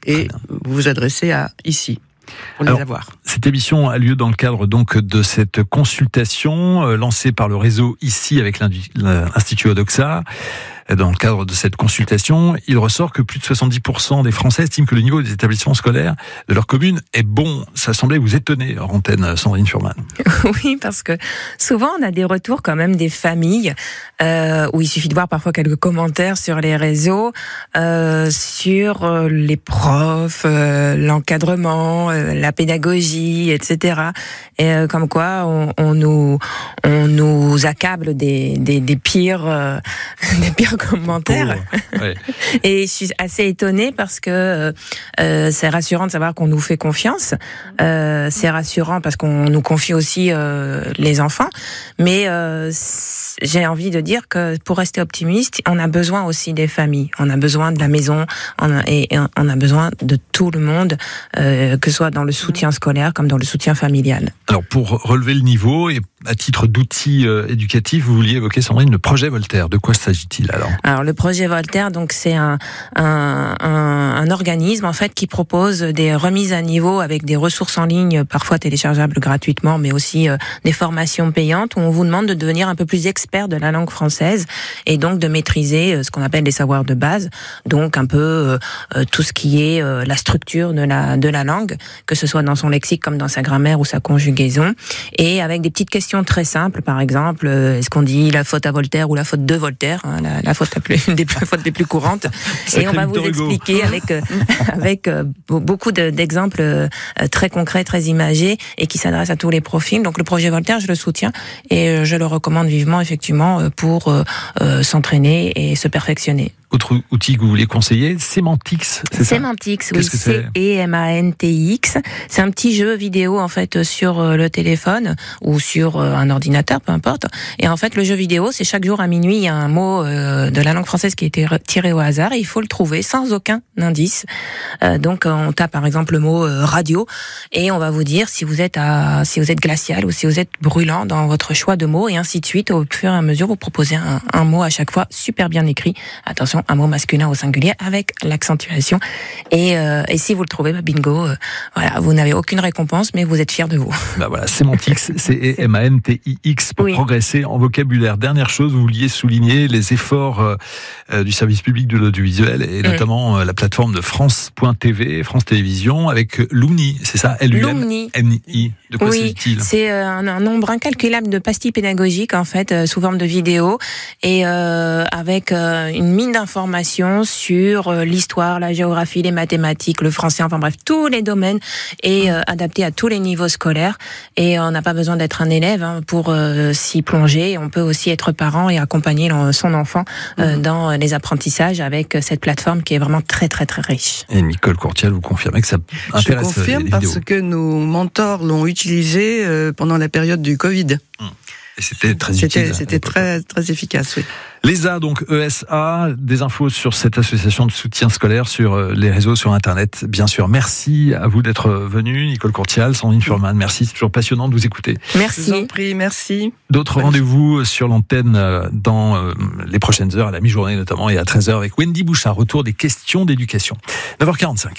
J: et vous vous adressez à ici. Pour les
B: Alors,
J: avoir.
B: Cette émission a lieu dans le cadre donc de cette consultation euh, lancée par le réseau ici avec l'Institut Odoxa. Dans le cadre de cette consultation, il ressort que plus de soixante-dix pour cent des Français estiment que le niveau des établissements scolaires de leur commune est bon. Ça semblait vous étonner, hors antenne, Sandrine Furman.
K: Oui, parce que souvent on a des retours quand même des familles euh, où il suffit de voir parfois quelques commentaires sur les réseaux euh, sur euh, les profs, euh, l'encadrement, euh, la pédagogie, et cetera. Et euh, comme quoi on, on nous on nous accable des des, des pires euh, des pires commentaires.
B: Ouais.
K: Et je suis assez étonnée parce que euh, c'est rassurant de savoir qu'on nous fait confiance. Euh, c'est rassurant parce qu'on nous confie aussi euh, les enfants. Mais euh, j'ai envie de dire que pour rester optimiste, on a besoin aussi des familles. On a besoin de la maison on a, et, et on a besoin de tout le monde, euh, que ce soit dans le soutien scolaire comme dans le soutien familial.
B: Alors pour relever le niveau et à titre d'outil euh, éducatif, vous vouliez évoquer, Sandrine, le projet Voltaire. De quoi s'agit-il alors ?
K: Alors le projet Voltaire, donc c'est un, un, un, un organisme en fait qui propose des remises à niveau avec des ressources en ligne, parfois téléchargeables gratuitement, mais aussi euh, des formations payantes où on vous demande de devenir un peu plus expert de la langue française et donc de maîtriser euh, ce qu'on appelle les savoirs de base, donc un peu euh, tout ce qui est euh, la structure de la de la langue, que ce soit dans son lexique comme dans sa grammaire ou sa conjugaison, et avec des petites questions très simples, par exemple, euh, est-ce qu'on dit la faute à Voltaire ou la faute de Voltaire, hein, la, la faute la plus, une des fautes les plus courantes, et on va vous expliquer avec euh, avec euh, beaucoup de, d'exemples euh, très concrets, très imagés, et qui s'adressent à tous les profils. Donc le projet Voltaire, je le soutiens et euh, je le recommande vivement, effectivement, pour euh, euh, s'entraîner et se perfectionner.
B: Autre outil que vous voulez conseiller, Semantix, c'est ça ?
K: Semantix, oui,
B: Qu'est-ce que c'est ?
K: C E M A N T I X. C'est un petit jeu vidéo en fait sur le téléphone ou sur un ordinateur, peu importe. Et en fait, le jeu vidéo, c'est chaque jour à minuit, il y a un mot euh, de la langue française qui a été tiré au hasard et il faut le trouver sans aucun indice. Euh, donc, on tape par exemple le mot euh, radio et on va vous dire si vous êtes à, si vous êtes glacial ou si vous êtes brûlant dans votre choix de mots et ainsi de suite. Au fur et à mesure, vous proposez un, un mot à chaque fois super bien écrit. Attention, un mot masculin au singulier avec l'accentuation. Et, euh, et si vous le trouvez, bah bingo, euh, voilà, vous n'avez aucune récompense, mais vous êtes fiers de vous.
B: Bah voilà, Semantix, C E M A N T I X pour oui. progresser en vocabulaire. Dernière chose, vous vouliez souligner les efforts euh, du service public de l'audiovisuel et mmh. notamment euh, la plateforme de France point T V, France Télévisions, avec Lumni, c'est ça, L U M N I. De quoi
K: oui,
B: s'agit-il ?
K: C'est euh, un, un nombre incalculable de pastilles pédagogiques en fait, euh, sous forme de vidéos et euh, avec euh, une mine d'informations sur euh, l'histoire, la géographie, les mathématiques, le français, enfin bref, tous les domaines et euh, adapté à tous les niveaux scolaires. Et on n'a pas besoin d'être un élève hein, pour euh, s'y plonger. On peut aussi être parent et accompagner son enfant euh, mmh. dans les apprentissages avec cette plateforme qui est vraiment très très très riche.
B: Et Nicole Courtial, vous confirmez que ça intéresse les vidéos ?
J: Je confirme parce que nos mentors l'ont utilisé euh, pendant la période du Covid.
B: Mmh. Et c'était très
J: c'était,
B: utile.
J: C'était très, très efficace, oui.
B: L'E S A, donc E S A, des infos sur cette association de soutien scolaire sur les réseaux, sur Internet, bien sûr. Merci à vous d'être venus, Nicole Courtial, Sandrine Furman. Merci, c'est toujours passionnant de vous écouter.
K: Merci.
J: Je vous en prie, merci.
B: D'autres Bonne rendez-vous sur l'antenne dans les prochaines heures, à la mi-journée notamment, et à treize heures avec Wendy Bouchard. Retour des questions d'éducation. neuf heures quarante-cinq.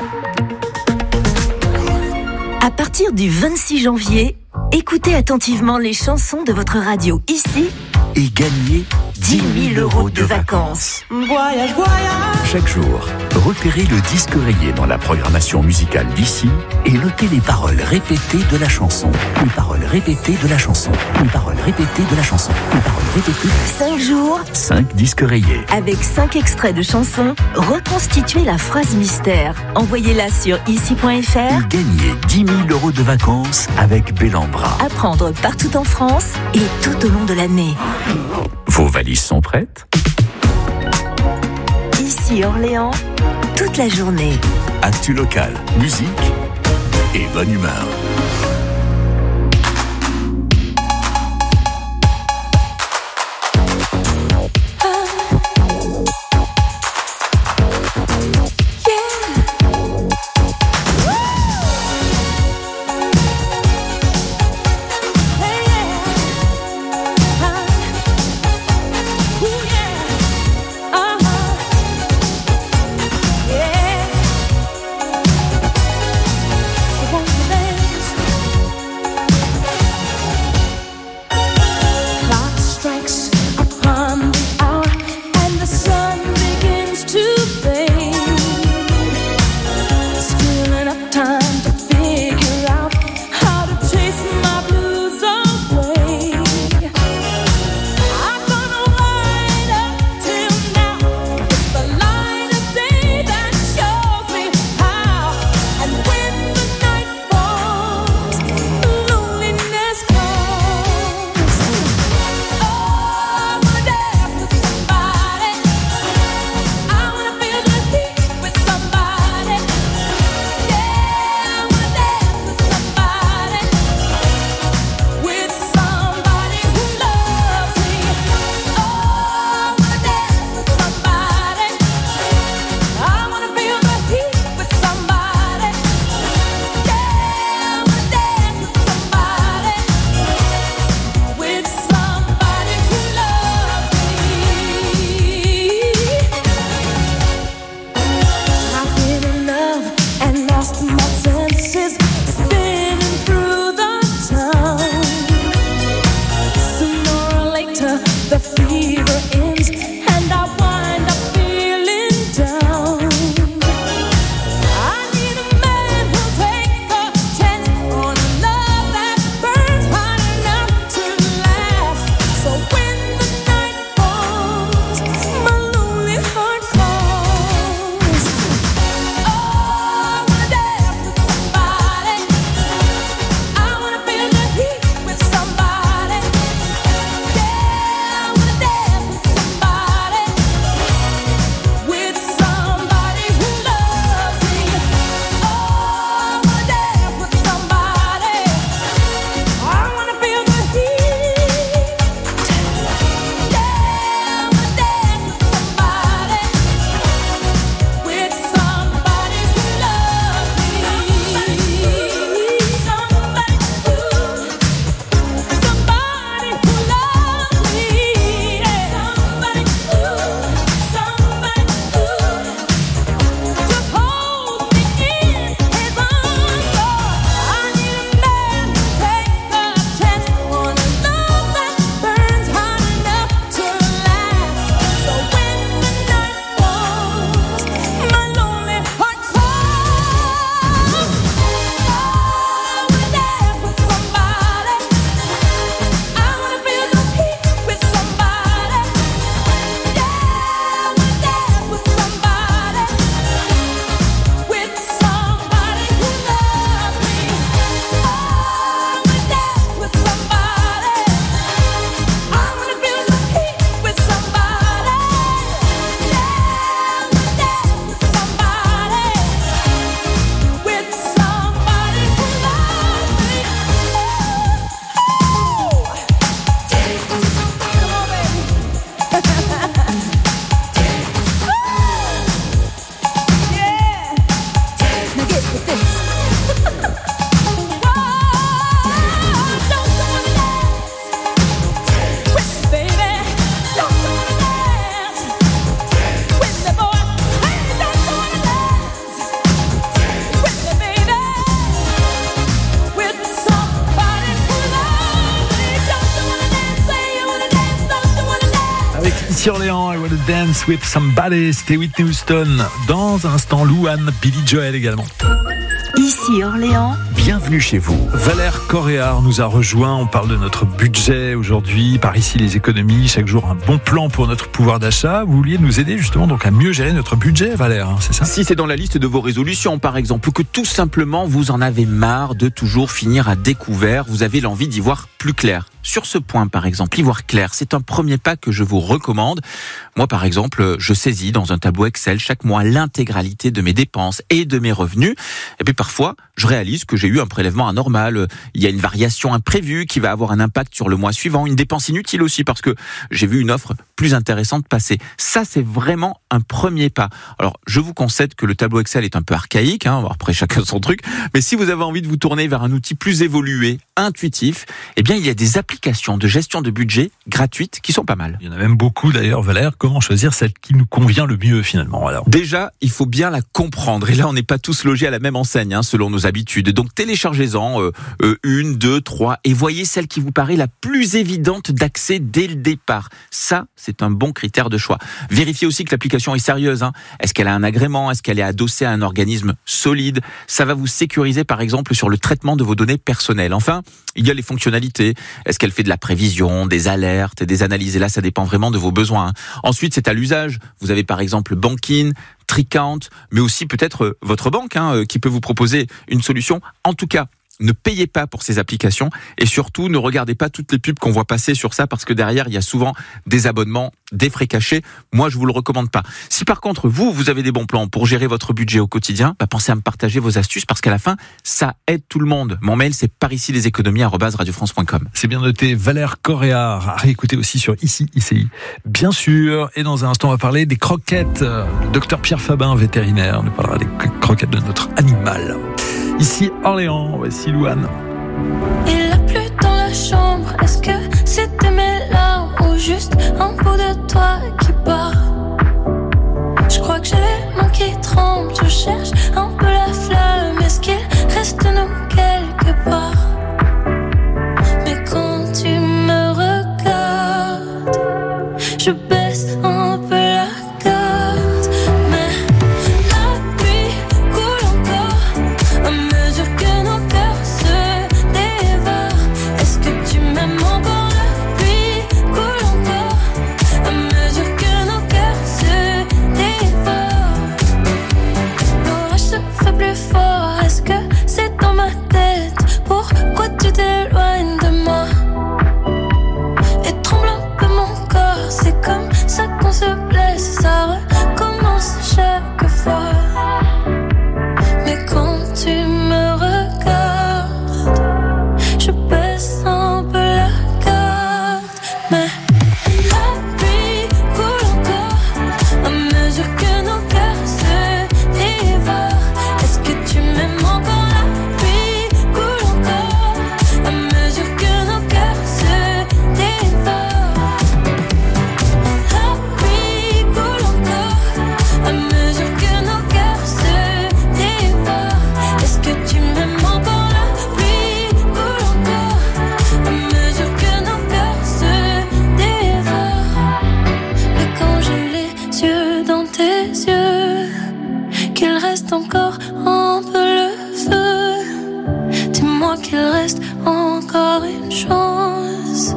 H: À partir du vingt-six janvier, écoutez attentivement les chansons de votre radio ici
C: et gagnez dix mille euros de vacances.
H: Voyage, voyage.
C: Chaque jour, repérez le disque rayé dans la programmation musicale d'ici et notez les paroles répétées de la chanson. Les paroles répétées de la chanson. Les paroles répétées de la chanson. Les paroles répétées.
H: Cinq jours.
C: Cinq disques rayés.
H: Avec cinq extraits de chansons, reconstituez la phrase mystère. Envoyez-la sur ici point f r.
C: Et gagnez dix mille euros de vacances avec Bellambra.
H: À prendre partout en France et tout au long de l'année.
C: Vos valises sont prêtes ?
H: Ici Orléans, toute la journée.
C: Actu local, musique et bonne humeur.
L: winter, the fever ends, and I wind up feeling down. I need a man who'll take a chance on a love that burns hot enough to last. So when the night falls, my lonely heart calls. Oh, I wanna dance with somebody. I wanna feel the heat with somebody. Yeah, I wanna dance with somebody. With somebody who loves me. Oh, I wanna dance with somebody. I wanna feel the heat. Yeah, I wanna dance with somebody. With somebody who loves me. Somebody who, somebody who loves me. Somebody who, somebody who, to hold me in his arms. I need a man to take a chance on a love that burns hot enough to last. So when the night falls, my lonely heart calls. I wanna dance with somebody. I wanna feel the heat with somebody. Yeah, I wanna dance with somebody. With somebody who loves me. I wanna dance with somebody. I wanna feel the heat with somebody. Yeah, I wanna dance with somebody. With somebody who loves me. Come on, baby. Yeah. Now get with this. Whoa, don't you wanna dance with me, baby? Don't you wanna dance with me, boy? Hey, don't you wanna dance with me, baby? With somebody who loves me. Don't you wanna dance? Say you wanna dance. Don't you wanna dance?
B: Avec ici Orléans, I Wanna Dance With Somebody, c'était Whitney Houston. Dans un instant, Louane, Billy Joel également.
H: Ici Orléans,
C: Bienvenue chez vous.
B: Valère Coréard nous a rejoint. On parle de notre budget aujourd'hui. Par ici, les économies. Chaque jour, un bon plan pour notre pouvoir d'achat. Vous vouliez nous aider justement donc à mieux gérer notre budget, Valère, hein, c'est ça?
O: Si c'est dans la liste de vos résolutions, par exemple, ou que tout simplement vous en avez marre de toujours finir à découvert, vous avez l'envie d'y voir plus clair. Sur ce point, par exemple, y voir clair, c'est un premier pas que je vous recommande. Moi, par exemple, je saisis dans un tableau Excel chaque mois l'intégralité de mes dépenses et de mes revenus. Et puis parfois, je réalise que j'ai eu un prélèvement anormal. Il y a une variation imprévue qui va avoir un impact sur le mois suivant. Une dépense inutile aussi parce que j'ai vu une offre plus intéressante passer. Ça, c'est vraiment un premier pas. Alors, je vous concède que le tableau Excel est un peu archaïque. Hein, après, chacun son truc. Mais si vous avez envie de vous tourner vers un outil plus évolué, intuitif, eh bien, il y a des applications de gestion de budget gratuites qui sont pas mal.
B: Il y en a même beaucoup d'ailleurs, Valère. Comment choisir celle qui nous convient le mieux finalement alors?
O: Déjà, il faut bien la comprendre. Et là, on n'est pas tous logés à la même enseigne, hein, selon nos habitudes. Donc, téléchargez-en euh, euh, une, deux, trois, et voyez celle qui vous paraît la plus évidente d'accès dès le départ. Ça, c'est un bon critère de choix. Vérifiez aussi que l'application est sérieuse. Hein. Est-ce qu'elle a un agrément? Est-ce qu'elle est adossée à un organisme solide? Ça va vous sécuriser, par exemple, sur le traitement de vos données personnelles. Enfin, il y a les fonctionnalités. Est-ce qu'elle fait de la prévision, des alertes, des analyses? Et là, ça dépend vraiment de vos besoins. Ensuite, c'est à l'usage. Vous avez par exemple Bankin, Tricount, mais aussi peut-être votre banque hein, qui peut vous proposer une solution. En tout cas, ne payez pas pour ces applications et surtout ne regardez pas toutes les pubs qu'on voit passer sur ça parce que derrière il y a souvent des abonnements, des frais cachés. Moi je vous le recommande pas. Si par contre vous, vous avez des bons plans pour gérer votre budget au quotidien, bah pensez à me partager vos astuces parce qu'à la fin ça aide tout le monde. Mon mail c'est par ici les économies arobase radio france point com.
B: C'est bien noté. Valère Coréard à réécouter aussi sur Ici I C I bien sûr. Et dans un instant on va parler des croquettes. Le docteur Pierre Fabin, vétérinaire, nous parlera des croquettes de notre animal. Ici Orléans, voici Louane.
L: Il a plu dans la chambre, est-ce que c'était mes larmes ou juste un bout de toi qui part? Je crois que j'ai les mains qui tremblent, je cherche un peu la flamme, est-ce qu'il reste de nous quelque part? Mais quand tu me regardes, je baisse un peu la garde. Mais la pluie coule encore à mesure que nos cœurs se dévorent. Est-ce que tu m'aimes encore? La pluie coule encore à mesure que nos cœurs se dévorent. L'orage se fait plus fort. Est-ce que c'est dans ma tête? Pourquoi tu t'éloignes de moi? Et tremble un peu mon corps. C'est comme ça qu'on se blesse. Ça recommence chaque fois. Mais quand tu me regardes, je baisse un peu la garde. Mais la pluie coule encore à mesure que nos cœurs se dévorent. Est-ce que tu m'aimes encore? La pluie coule encore à mesure que nos cœurs se dévorent. La pluie coule encore à mesure que nos cœurs se dévorent. Est-ce que tu m'aimes encore? La pluie coule encore à mesure que nos cœurs se dévorent. Mais quand j'ai les yeux dans tes yeux, qu'il reste encore un peu le feu, dis-moi qu'il reste encore une chance.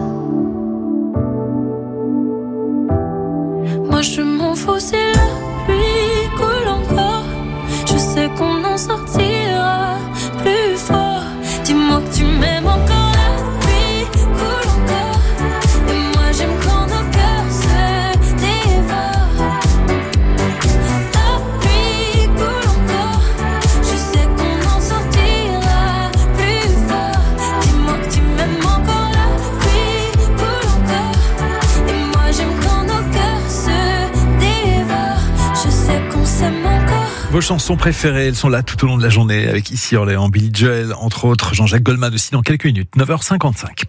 L: Moi je m'en fous si la pluie coule encore. Je sais qu'on en sortira plus fort. Dis-moi que tu m'aimes encore. La pluie coule encore et moi j'aime quand nos cœurs se dévorent. La pluie coule encore. Je sais qu'on en sortira plus fort. Dis-moi que tu m'aimes encore. La pluie coule encore et moi j'aime quand nos cœurs se dévorent. Je sais qu'on s'aime encore.
B: Vos chansons préférées, elles sont là tout au long de la journée avec Ici Orléans, Billy Joel, entre autres, Jean-Jacques Goldman aussi dans quelques minutes, neuf heures cinquante-cinq.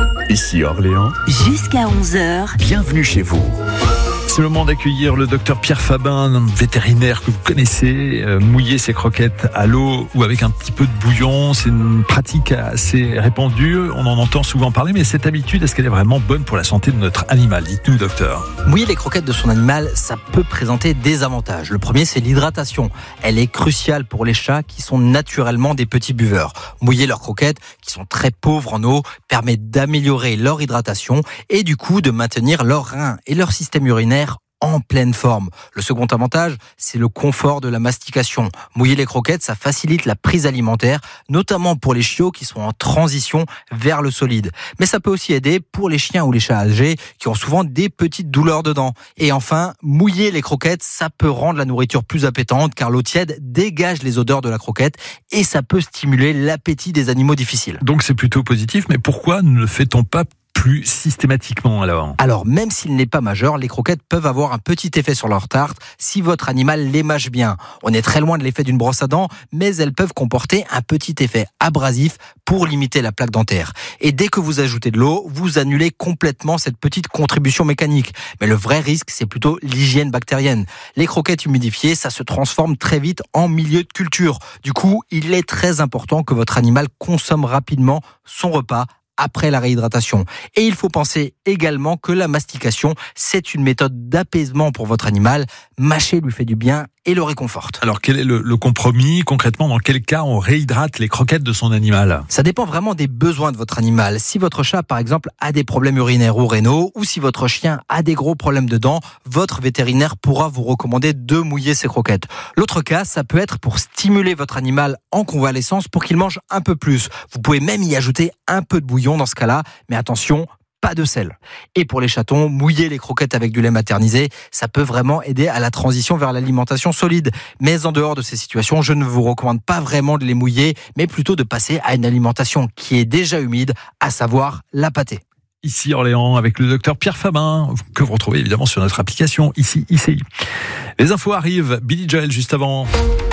C: Ici Orléans,
H: Jusqu'à onze heures.
C: bienvenue chez vous.
B: C'est le moment d'accueillir le docteur Pierre Fabin, vétérinaire que vous connaissez. Euh, mouiller ses croquettes à l'eau ou avec un petit peu de bouillon, c'est une pratique assez répandue. On en entend souvent parler, mais cette habitude, est-ce qu'elle est vraiment bonne pour la santé de notre animal? Dites-nous, docteur.
S: Mouiller les croquettes de son animal, ça peut présenter des avantages. Le premier, c'est l'hydratation. Elle est cruciale pour les chats qui sont naturellement des petits buveurs. Mouiller leurs croquettes, qui sont très pauvres en eau, permet d'améliorer leur hydratation et du coup de maintenir leurs reins et leur système urinaire en pleine forme. Le second avantage, c'est le confort de la mastication. Mouiller les croquettes, ça facilite la prise alimentaire, notamment pour les chiots qui sont en transition vers le solide. Mais ça peut aussi aider pour les chiens ou les chats âgés qui ont souvent des petites douleurs dedans. Et enfin, mouiller les croquettes, ça peut rendre la nourriture plus appétante car l'eau tiède dégage les odeurs de la croquette et ça peut stimuler l'appétit des animaux difficiles.
B: Donc c'est plutôt positif, mais pourquoi ne le fait-on pas plus systématiquement alors?
S: Alors, même s'il n'est pas majeur, les croquettes peuvent avoir un petit effet sur leur tarte si votre animal les mâche bien. On est très loin de l'effet d'une brosse à dents, mais elles peuvent comporter un petit effet abrasif pour limiter la plaque dentaire. Et dès que vous ajoutez de l'eau, vous annulez complètement cette petite contribution mécanique. Mais le vrai risque, c'est plutôt l'hygiène bactérienne. Les croquettes humidifiées, ça se transforme très vite en milieu de culture. Du coup, il est très important que votre animal consomme rapidement son repas après la réhydratation. Et il faut penser également que la mastication, c'est une méthode d'apaisement pour votre animal. Mâcher lui fait du bien et le réconforte.
B: Alors quel est le, le compromis? Concrètement, dans quel cas on réhydrate les croquettes de son animal?
S: Ça dépend vraiment des besoins de votre animal. Si votre chat, par exemple, a des problèmes urinaires ou rénaux, ou si votre chien a des gros problèmes de dents, votre vétérinaire pourra vous recommander de mouiller ses croquettes. L'autre cas, ça peut être pour stimuler votre animal en convalescence pour qu'il mange un peu plus. Vous pouvez même y ajouter un peu de bouillon dans ce cas-là, mais attention, pas de sel. Et pour les chatons, mouiller les croquettes avec du lait maternisé, ça peut vraiment aider à la transition vers l'alimentation solide. Mais en dehors de ces situations, je ne vous recommande pas vraiment de les mouiller, mais plutôt de passer à une alimentation qui est déjà humide, à savoir la pâtée.
B: Ici Orléans avec le docteur Pierre Fabin, que vous retrouvez évidemment sur notre application ici I C I. Les infos arrivent, Billy Joel juste avant.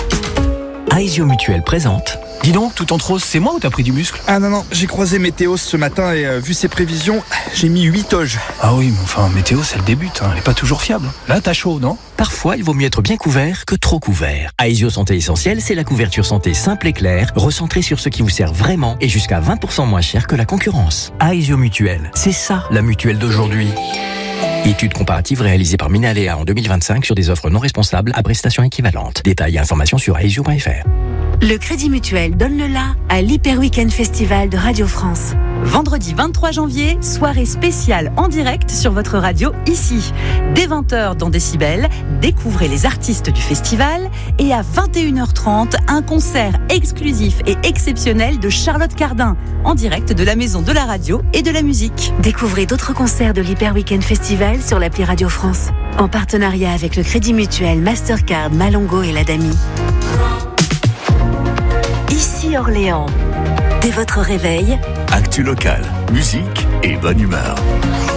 C: Aesio Mutuel présente.
T: Dis donc, tout en rose, c'est moi ou t'as pris du muscle?
U: Ah non, non, j'ai croisé Météo ce matin et euh, vu ses prévisions, j'ai mis huit toges.
T: Ah oui, mais enfin, Météo, c'est le début, hein, elle est pas toujours fiable. Là, t'as chaud, non?
C: Parfois, il vaut mieux être bien couvert que trop couvert. Aesio Santé Essentielle, c'est la couverture santé simple et claire, recentrée sur ce qui vous sert vraiment et jusqu'à vingt pour cent moins cher que la concurrence. Aesio Mutuel, c'est ça la mutuelle d'aujourd'hui.
E: Étude comparative réalisée par Minalea en deux mille vingt-cinq sur des offres non responsables à prestations équivalentes. Détails et informations sur aesio point f r.
V: Le Crédit Mutuel donne le la à l'Hyper Weekend Festival de Radio France. Vendredi vingt-trois janvier, soirée spéciale en direct sur votre radio ici. Dès vingt heures dans Décibel, découvrez les artistes du festival et à vingt et une heures trente, un concert exclusif et exceptionnel de Charlotte Cardin en direct de la Maison de la Radio et de la Musique. Découvrez d'autres concerts de l'Hyper Weekend Festival sur l'appli Radio France en partenariat avec le Crédit Mutuel, Mastercard, Malongo et l'Adami.
H: Ici Orléans. Dès votre réveil,
C: Actu local, musique et bonne humeur.